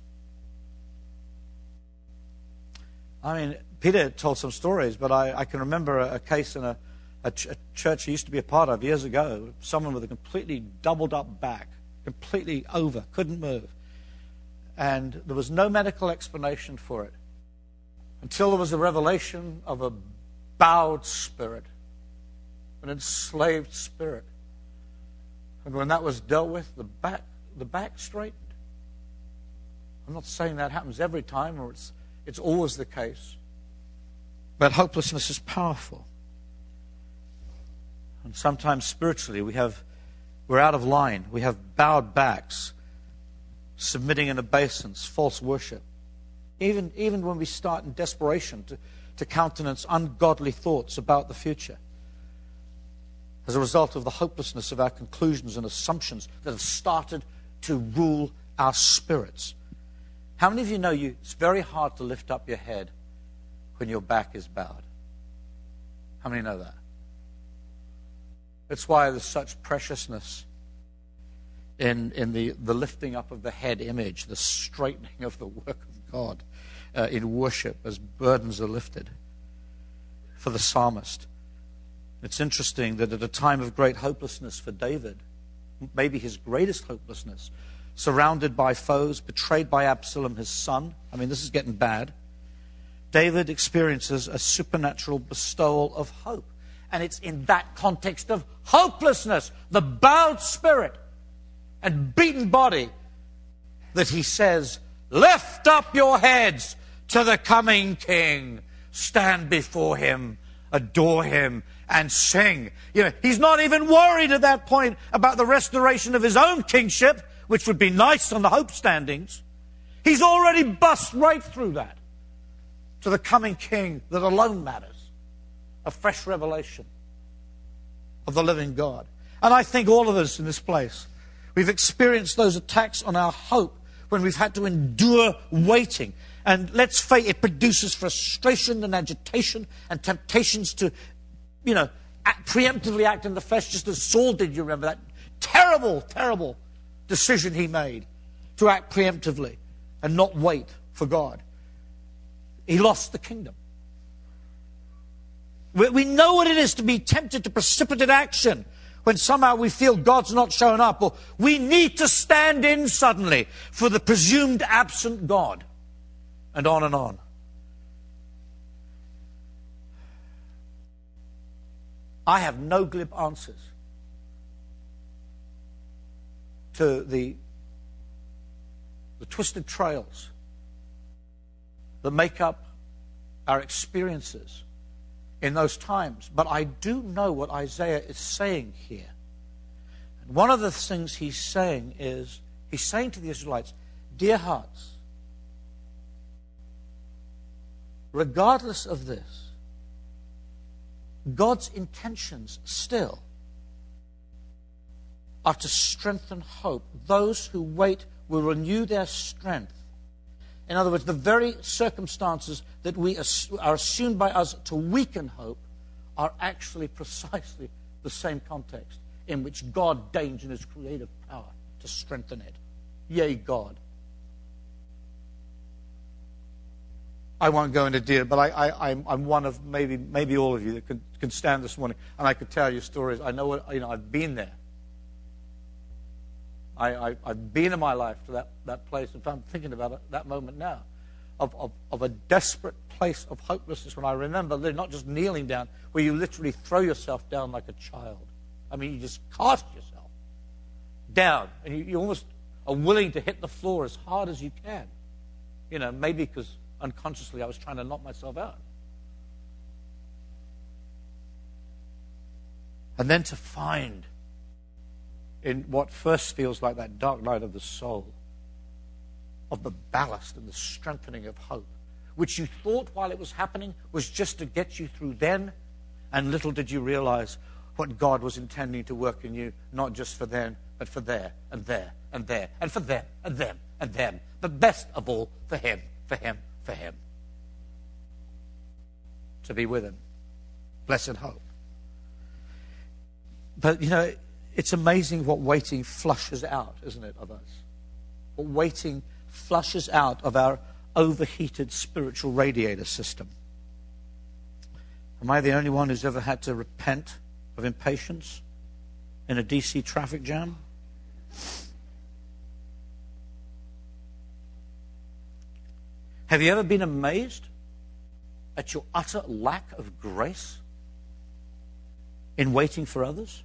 I mean, Peter told some stories, but I can remember a case in a church he used to be a part of years ago. Someone with a completely doubled up back, completely over, couldn't move. And there was no medical explanation for it until there was a revelation of a bowed spirit, an enslaved spirit. And when that was dealt with, the back straightened. I'm not saying that happens every time or it's always the case. But hopelessness is powerful. And sometimes spiritually we're out of line. We have bowed backs, submitting in obeisance, false worship. Even when we start in desperation to countenance ungodly thoughts about the future. As a result of the hopelessness of our conclusions and assumptions that have started to rule our spirits. How many of you know it's very hard to lift up your head when your back is bowed? How many know that? That's why there's such preciousness in the lifting up of the head image, the straightening of the work of God in worship as burdens are lifted. For the psalmist, it's interesting that at a time of great hopelessness for David, maybe his greatest hopelessness, surrounded by foes, betrayed by Absalom, his son. I mean, this is getting bad. David experiences a supernatural bestowal of hope. And it's in that context of hopelessness, the bowed spirit and beaten body, that he says, lift up your heads to the coming King. Stand before him, adore him, and sing. He's not even worried at that point about the restoration of his own kingship, which would be nice on the hope standings. He's already bust right through that to the coming King that alone matters. A fresh revelation of the living God. And I think all of us in this place, we've experienced those attacks on our hope when we've had to endure waiting. And let's face it, produces frustration and agitation and temptations to, preemptively act in the flesh, just as Saul did. You remember that terrible, terrible decision he made to act preemptively and not wait for God. He lost the kingdom. We know what it is to be tempted to precipitate action when somehow we feel God's not showing up, or we need to stand in suddenly for the presumed absent God, and on and on. I have no glib answers to the twisted trails that make up our experiences in those times. But I do know what Isaiah is saying here. And one of the things he's saying is, he's saying to the Israelites, dear hearts, regardless of this, God's intentions still are to strengthen hope. Those who wait will renew their strength. In other words, the very circumstances that are assumed by us to weaken hope are actually precisely the same context in which God deigns in his creative power to strengthen it. Yea, God. I won't go into detail, but I'm one of maybe all of you that can stand this morning, and I could tell you stories. I know I've been there. I've been in my life to that place. In fact, I'm thinking about that moment now, of a desperate place of hopelessness. When I remember not just kneeling down, where you literally throw yourself down like a child. I mean, you just cast yourself down, and you almost are willing to hit the floor as hard as you can. Maybe because unconsciously I was trying to knock myself out. And then to find in what first feels like that dark night of the soul, of the ballast and the strengthening of hope, which you thought while it was happening was just to get you through then, and little did you realize what God was intending to work in you, not just for then, but for there, and there, and there, and for them, and them, and them, but best of all, for him, for him, for him. To be with him. Blessed hope. But, it's amazing what waiting flushes out, isn't it, of us? What waiting flushes out of our overheated spiritual radiator system. Am I the only one who's ever had to repent of impatience in a DC traffic jam? Have you ever been amazed at your utter lack of grace in waiting for others?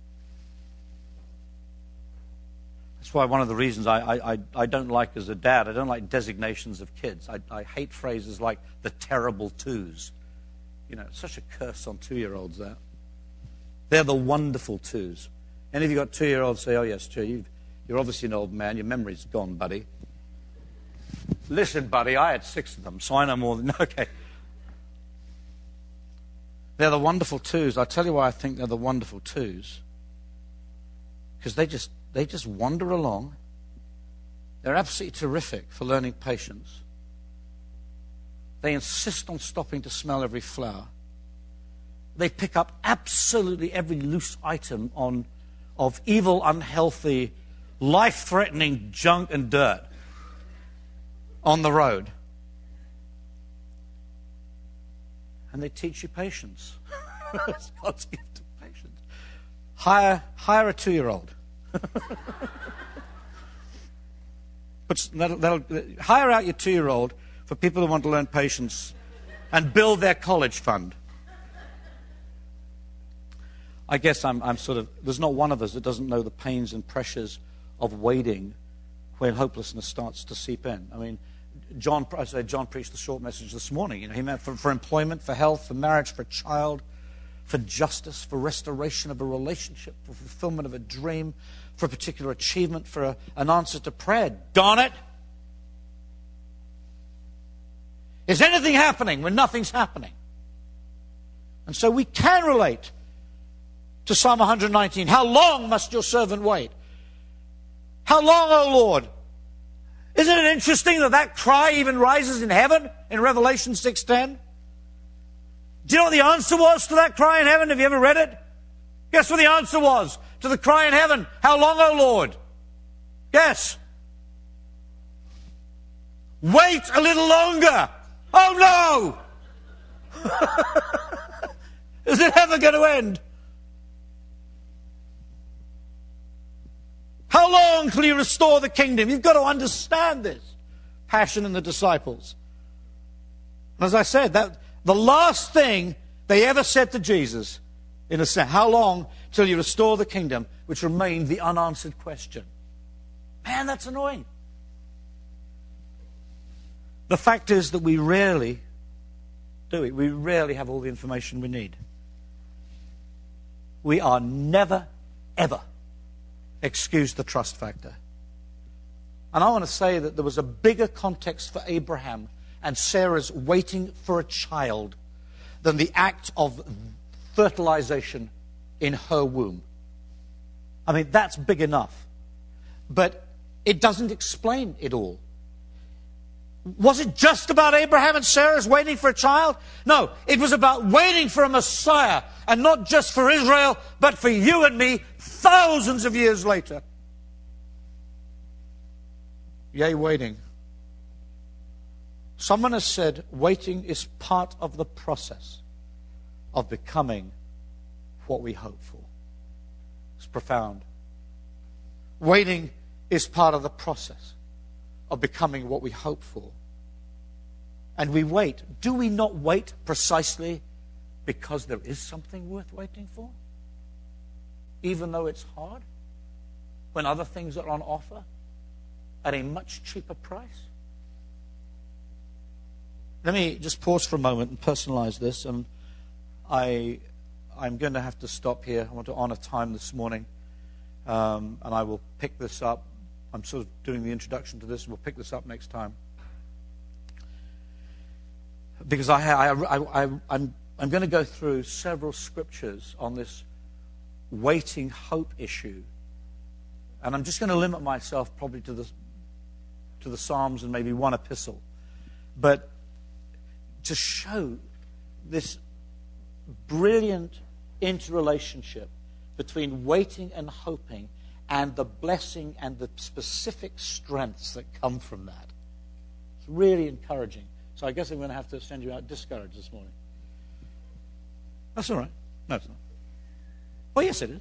That's why one of the reasons I don't like, as a dad, I don't like designations of kids. I hate phrases like the terrible twos. It's such a curse on 2-year-olds, that. They're the wonderful twos. Any of you got 2-year-olds say, oh yes, Joe, you're obviously an old man. Your memory's gone, buddy. Listen, buddy, I had 6 of them, so I know more than... Okay. They're the wonderful twos. I'll tell you why I think they're the wonderful twos. Because they just wander along. They're absolutely terrific for learning patience. They insist on stopping to smell every flower. They pick up absolutely every loose item of evil, unhealthy, life-threatening junk and dirt on the road. And they teach you patience. It's God's gift of patience. Hire a 2-year-old. Hire out your 2-year-old for people who want to learn patience and build their college fund. I guess I'm sort of, there's not one of us that doesn't know the pains and pressures of waiting when hopelessness starts to seep in. I mean, John preached the short message this morning. You know, he meant for employment, for health, for marriage, for a child, for justice, for restoration of a relationship, for fulfillment of a dream, for a particular achievement, for an answer to prayer. Darn it! Is anything happening when nothing's happening? And so we can relate to Psalm 119. How long must your servant wait? How long, O Lord? Isn't it interesting that cry even rises in heaven in Revelation 6:10? Do you know what the answer was to that cry in heaven? Have you ever read it? Guess what the answer was to the cry in heaven? How long, O Lord? Guess. Wait a little longer. Oh no! Is it ever going to end? How long till you restore the kingdom? You've got to understand this passion in the disciples. And as I said, that the last thing they ever said to Jesus, in a sense, how long till you restore the kingdom, which remained the unanswered question. Man, that's annoying. The fact is that we rarely do it. We rarely have all the information we need. We are never, ever excuse the trust factor. And I want to say that there was a bigger context for Abraham and Sarah's waiting for a child than the act of fertilization in her womb. I mean, that's big enough. But it doesn't explain it all. Was it just about Abraham and Sarah's waiting for a child? No, it was about waiting for a Messiah, and not just for Israel, but for you and me thousands of years later. Yea, waiting. Someone has said waiting is part of the process of becoming what we hope for. It's profound. Waiting is part of the process of becoming what we hope for. And we wait. Do we not wait precisely because there is something worth waiting for? Even though it's hard? When other things are on offer at a much cheaper price? Let me just pause for a moment and personalize this. And I'm going to have to stop here. I want to honor time this morning. And I will pick this up. I'm sort of doing the introduction to this, and we'll pick this up next time. Because I'm going to go through several scriptures on this waiting hope issue. And I'm just going to limit myself probably to the Psalms and maybe one epistle. But to show this brilliant interrelationship between waiting and hoping and the blessing and the specific strengths that come from that. It's really encouraging. So I guess I'm going to have to send you out discouraged this morning. That's all right. No, it's not. Oh, yes, it is.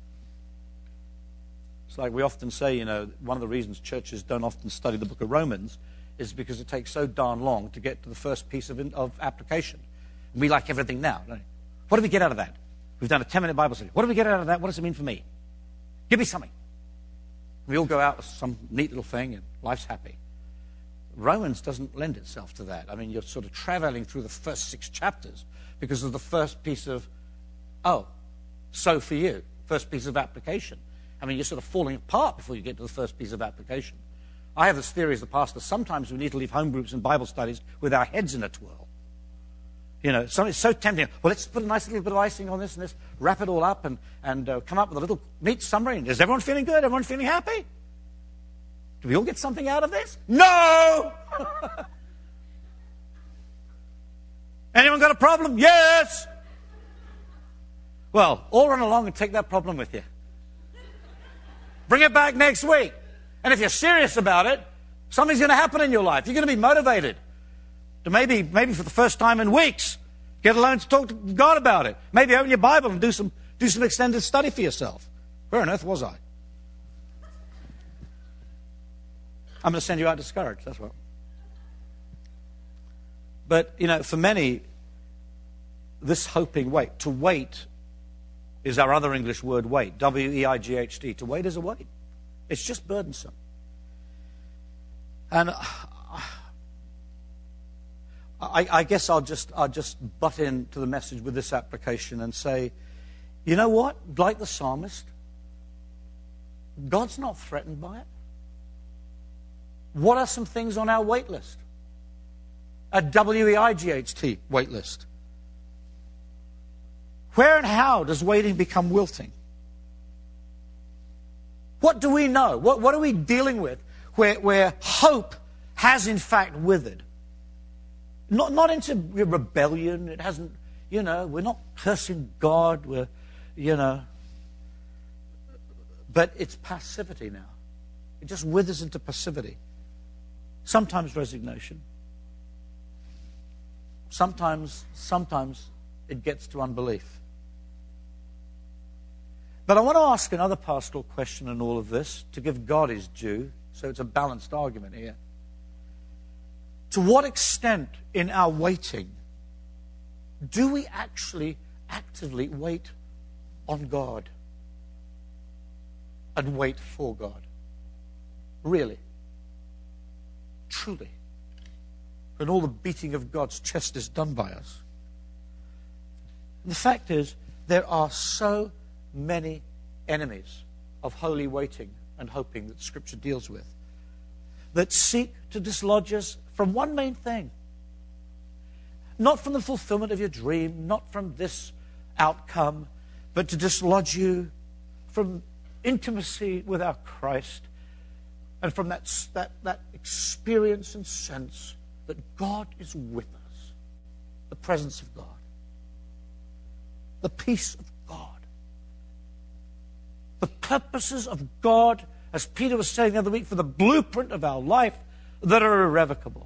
It's like we often say, you know, one of the reasons churches don't often study the book of Romans is because it takes so darn long to get to the first piece of application. And we like everything now, don't we? What do we get out of that? We've done a 10-minute Bible study. What do we get out of that? What does it mean for me? Give me something. We all go out with some neat little thing and life's happy. Romans doesn't lend itself to that. I mean, you're sort of traveling through the first 6 chapters because of the first piece of, so for you, first piece of application. I mean, you're sort of falling apart before you get to the first piece of application. I have this theory as the pastor, sometimes we need to leave home groups and Bible studies with our heads in a twirl. You know, it's so tempting. Well, let's put a nice little bit of icing on this and this, wrap it all up and come up with a little neat summary. Is everyone feeling good? Everyone feeling happy? Do we all get something out of this? No! Anyone got a problem? Yes! Well, all run along and take that problem with you. Bring it back next week. And if you're serious about it, something's going to happen in your life. You're going to be motivated to maybe for the first time in weeks, get alone to talk to God about it. Maybe open your Bible and do some extended study for yourself. Where on earth was I? I'm going to send you out discouraged, that's what. But, you know, for many, this hoping to wait is our other English word weight, W-E-I-G-H-T. To wait is a weight. It's just burdensome. And I guess I'll just butt into the message with this application and say, you know what? Like the psalmist, God's not threatened by it. What are some things on our wait list? A W-E-I-G-H-T wait list. Where and how does waiting become wilting? What do we know? What are we dealing with where hope has in fact withered? Not into rebellion. It hasn't, we're not cursing God. But it's passivity now. It just withers into passivity. Sometimes resignation. Sometimes it gets to unbelief. But I want to ask another pastoral question in all of this, to give God his due, so it's a balanced argument here. To what extent in our waiting do we actually actively wait on God and wait for God? Really? Truly? When all the beating of God's chest is done by us? And the fact is, there are so many enemies of holy waiting and hoping that Scripture deals with that seek to dislodge us from one main thing. Not from the fulfillment of your dream, not from this outcome, but to dislodge you from intimacy with our Christ and from that experience and sense that God is with us, the presence of God, the peace of God, the purposes of God, as Peter was saying the other week, for the blueprint of our life that are irrevocable.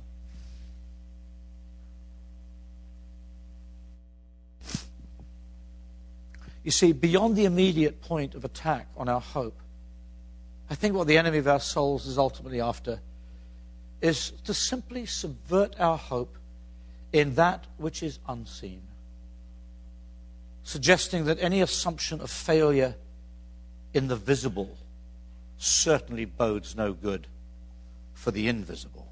You see, beyond the immediate point of attack on our hope, I think what the enemy of our souls is ultimately after is to simply subvert our hope in that which is unseen, suggesting that any assumption of failure in the visible certainly bodes no good for the invisible.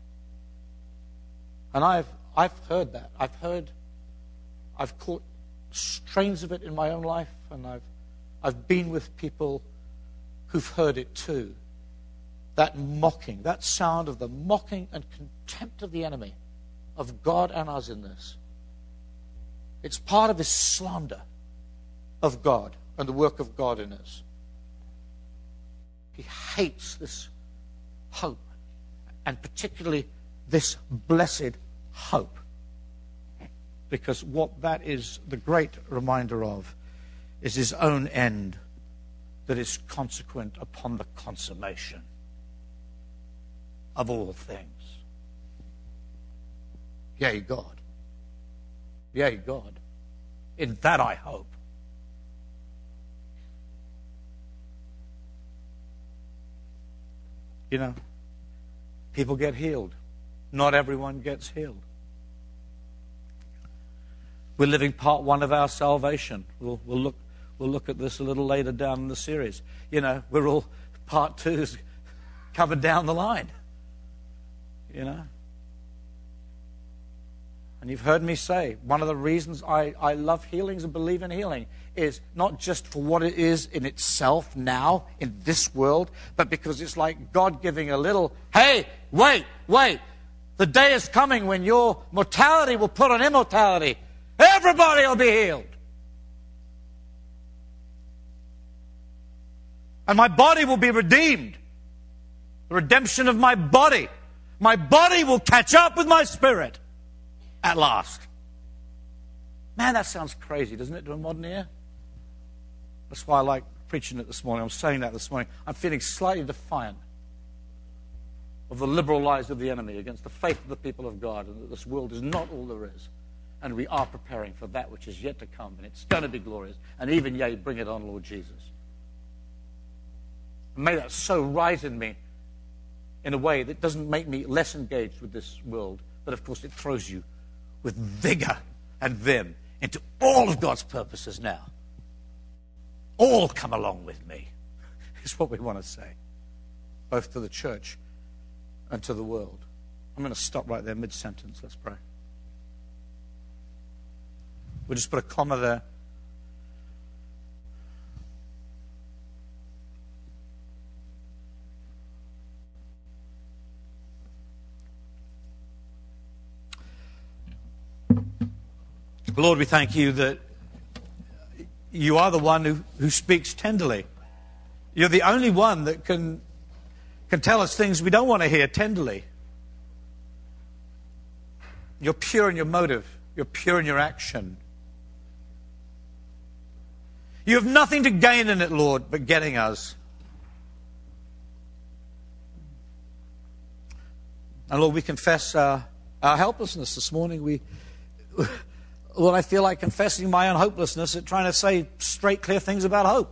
And I've heard that. I've caught strains of it in my own life, and I've been with people who've heard it too. That mocking, that sound of the mocking and contempt of the enemy, of God and us in this. It's part of his slander of God and the work of God in us. He hates this hope, and particularly this blessed hope. Because what that is the great reminder of is his own end that is consequent upon the consummation of all things. Yea, God. Yea, God. In that I hope. People get healed. Not everyone gets healed. We're living part one of our salvation. We'll look at this a little later down in the series. We're all part two is covered down the line. And you've heard me say, one of the reasons I love healings and believe in healing is not just for what it is in itself now, in this world, but because it's like God giving a little, hey, wait, the day is coming when your mortality will put on immortality. Everybody will be healed. And my body will be redeemed. The redemption of my body. My body will catch up with my spirit at last. Man, that sounds crazy, doesn't it, to a modern ear? That's why I like preaching it this morning. I'm saying that this morning. I'm feeling slightly defiant of the liberal lies of the enemy against the faith of the people of God, and that this world is not all there is. And we are preparing for that which is yet to come, and it's going to be glorious. And even, yea, bring it on, Lord Jesus. And may that so rise in me in a way that doesn't make me less engaged with this world, but of course it throws you with vigor and vim into all of God's purposes now. all come along with me, is what we want to say, both to the church and to the world. I'm going to stop right there mid-sentence. Let's pray. We'll just put a comma there. Lord, we thank you that you are the one who speaks tenderly. You're the only one that can tell us things we don't want to hear tenderly. You're pure in your motive. You're pure in your action. You have nothing to gain in it, Lord, but getting us. And Lord, we confess our helplessness this morning. Lord, I feel like confessing my own hopelessness at trying to say straight, clear things about hope.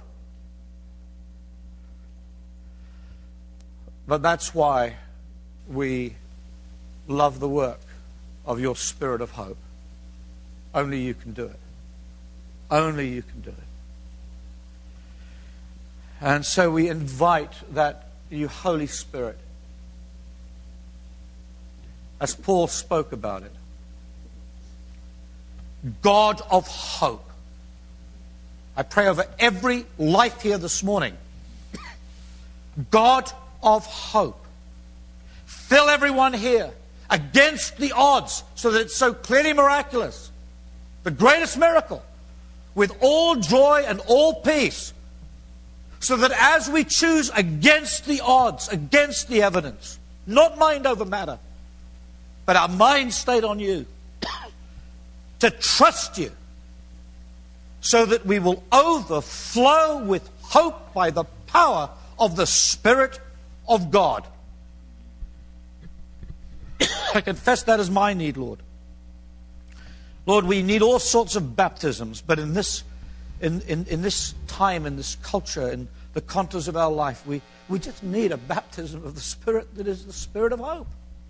But that's why we love the work of your Spirit of hope. Only you can do it. Only you can do it. And so we invite that you Holy Spirit, as Paul spoke about it, God of hope. I pray over every life here this morning. God of hope. Fill everyone here against the odds so that it's so clearly miraculous. The greatest miracle with all joy and all peace. So that as we choose against the odds, against the evidence, not mind over matter, but our mind stayed on you, to trust you, so that we will overflow with hope by the power of the Spirit of God. I confess that is my need, Lord. Lord, we need all sorts of baptisms, but in this time, in this culture, in the contours of our life, we just need a baptism of the Spirit that is the Spirit of hope.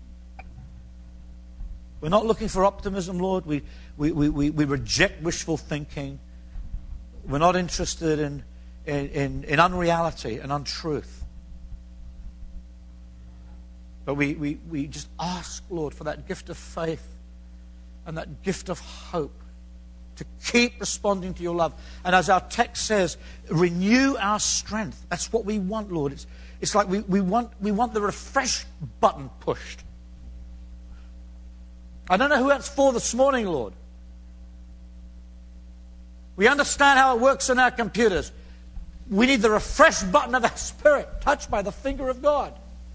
We're not looking for optimism, Lord. We reject wishful thinking. We're not interested in unreality and untruth. But we just ask, Lord, for that gift of faith and that gift of hope to keep responding to your love. And as our text says, renew our strength. That's what we want, Lord. It's like we want the refresh button pushed. I don't know who that's for this morning, Lord. We understand how it works in our computers. We need the refresh button of our spirit, touched by the finger of God.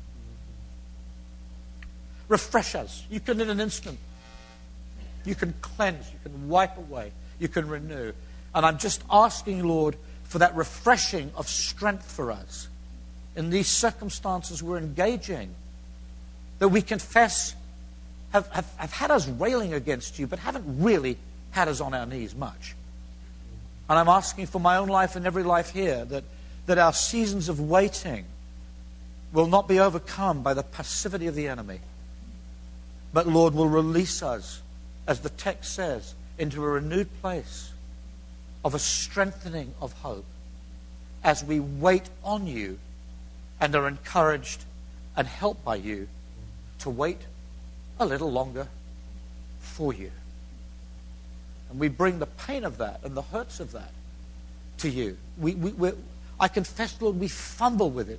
Refresh us. You can in an instant. You can cleanse. You can wipe away. You can renew. And I'm just asking, Lord, for that refreshing of strength for us in these circumstances we're engaging, that we confess have had us railing against you, but haven't really had us on our knees much. And I'm asking for my own life and every life here that our seasons of waiting will not be overcome by the passivity of the enemy, but, Lord, will release us, as the text says, into a renewed place of a strengthening of hope as we wait on you and are encouraged and helped by you to wait a little longer for you. And we bring the pain of that and the hurts of that to you. I confess, Lord, we fumble with it.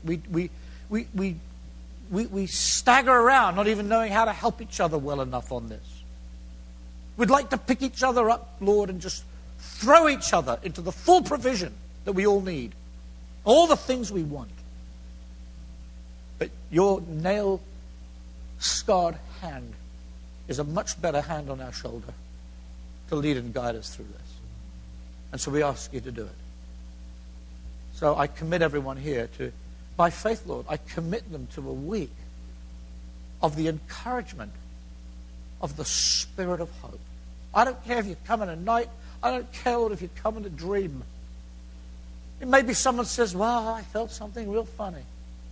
We stagger around, not even knowing how to help each other well enough on this. We'd like to pick each other up, Lord, and just throw each other into the full provision that we all need. All the things we want. But your nail-scarred hand is a much better hand on our shoulder to lead and guide us through this. And so we ask you to do it. So I commit everyone here to, by faith, Lord, I commit them to a week of the encouragement of the Spirit of hope. I don't care if you come in at night. I don't care, Lord, if you come in a dream. It may be someone says, well, I felt something real funny.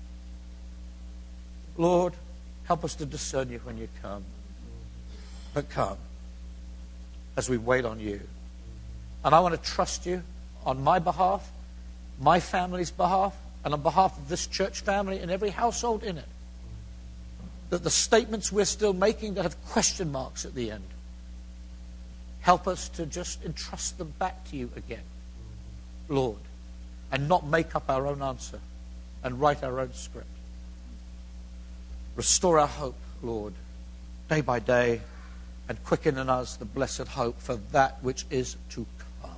Lord, help us to discern you when you come. But come as we wait on you. And I want to trust you on my behalf my family's behalf and on behalf of this church family and every household in it, that the statements we're still making that have question marks at the end, help us to just entrust them back to you again, Lord, and not make up our own answer and write our own script. Restore our hope, Lord, day by day, and quicken in us the blessed hope for that which is to come.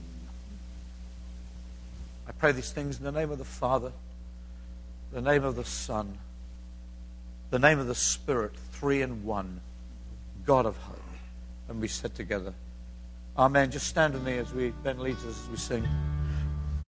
I pray these things in the name of the Father, the name of the Son, the name of the Spirit, three in one, God of hope. And we said together, Amen. Just stand with me as Ben leads us as we sing.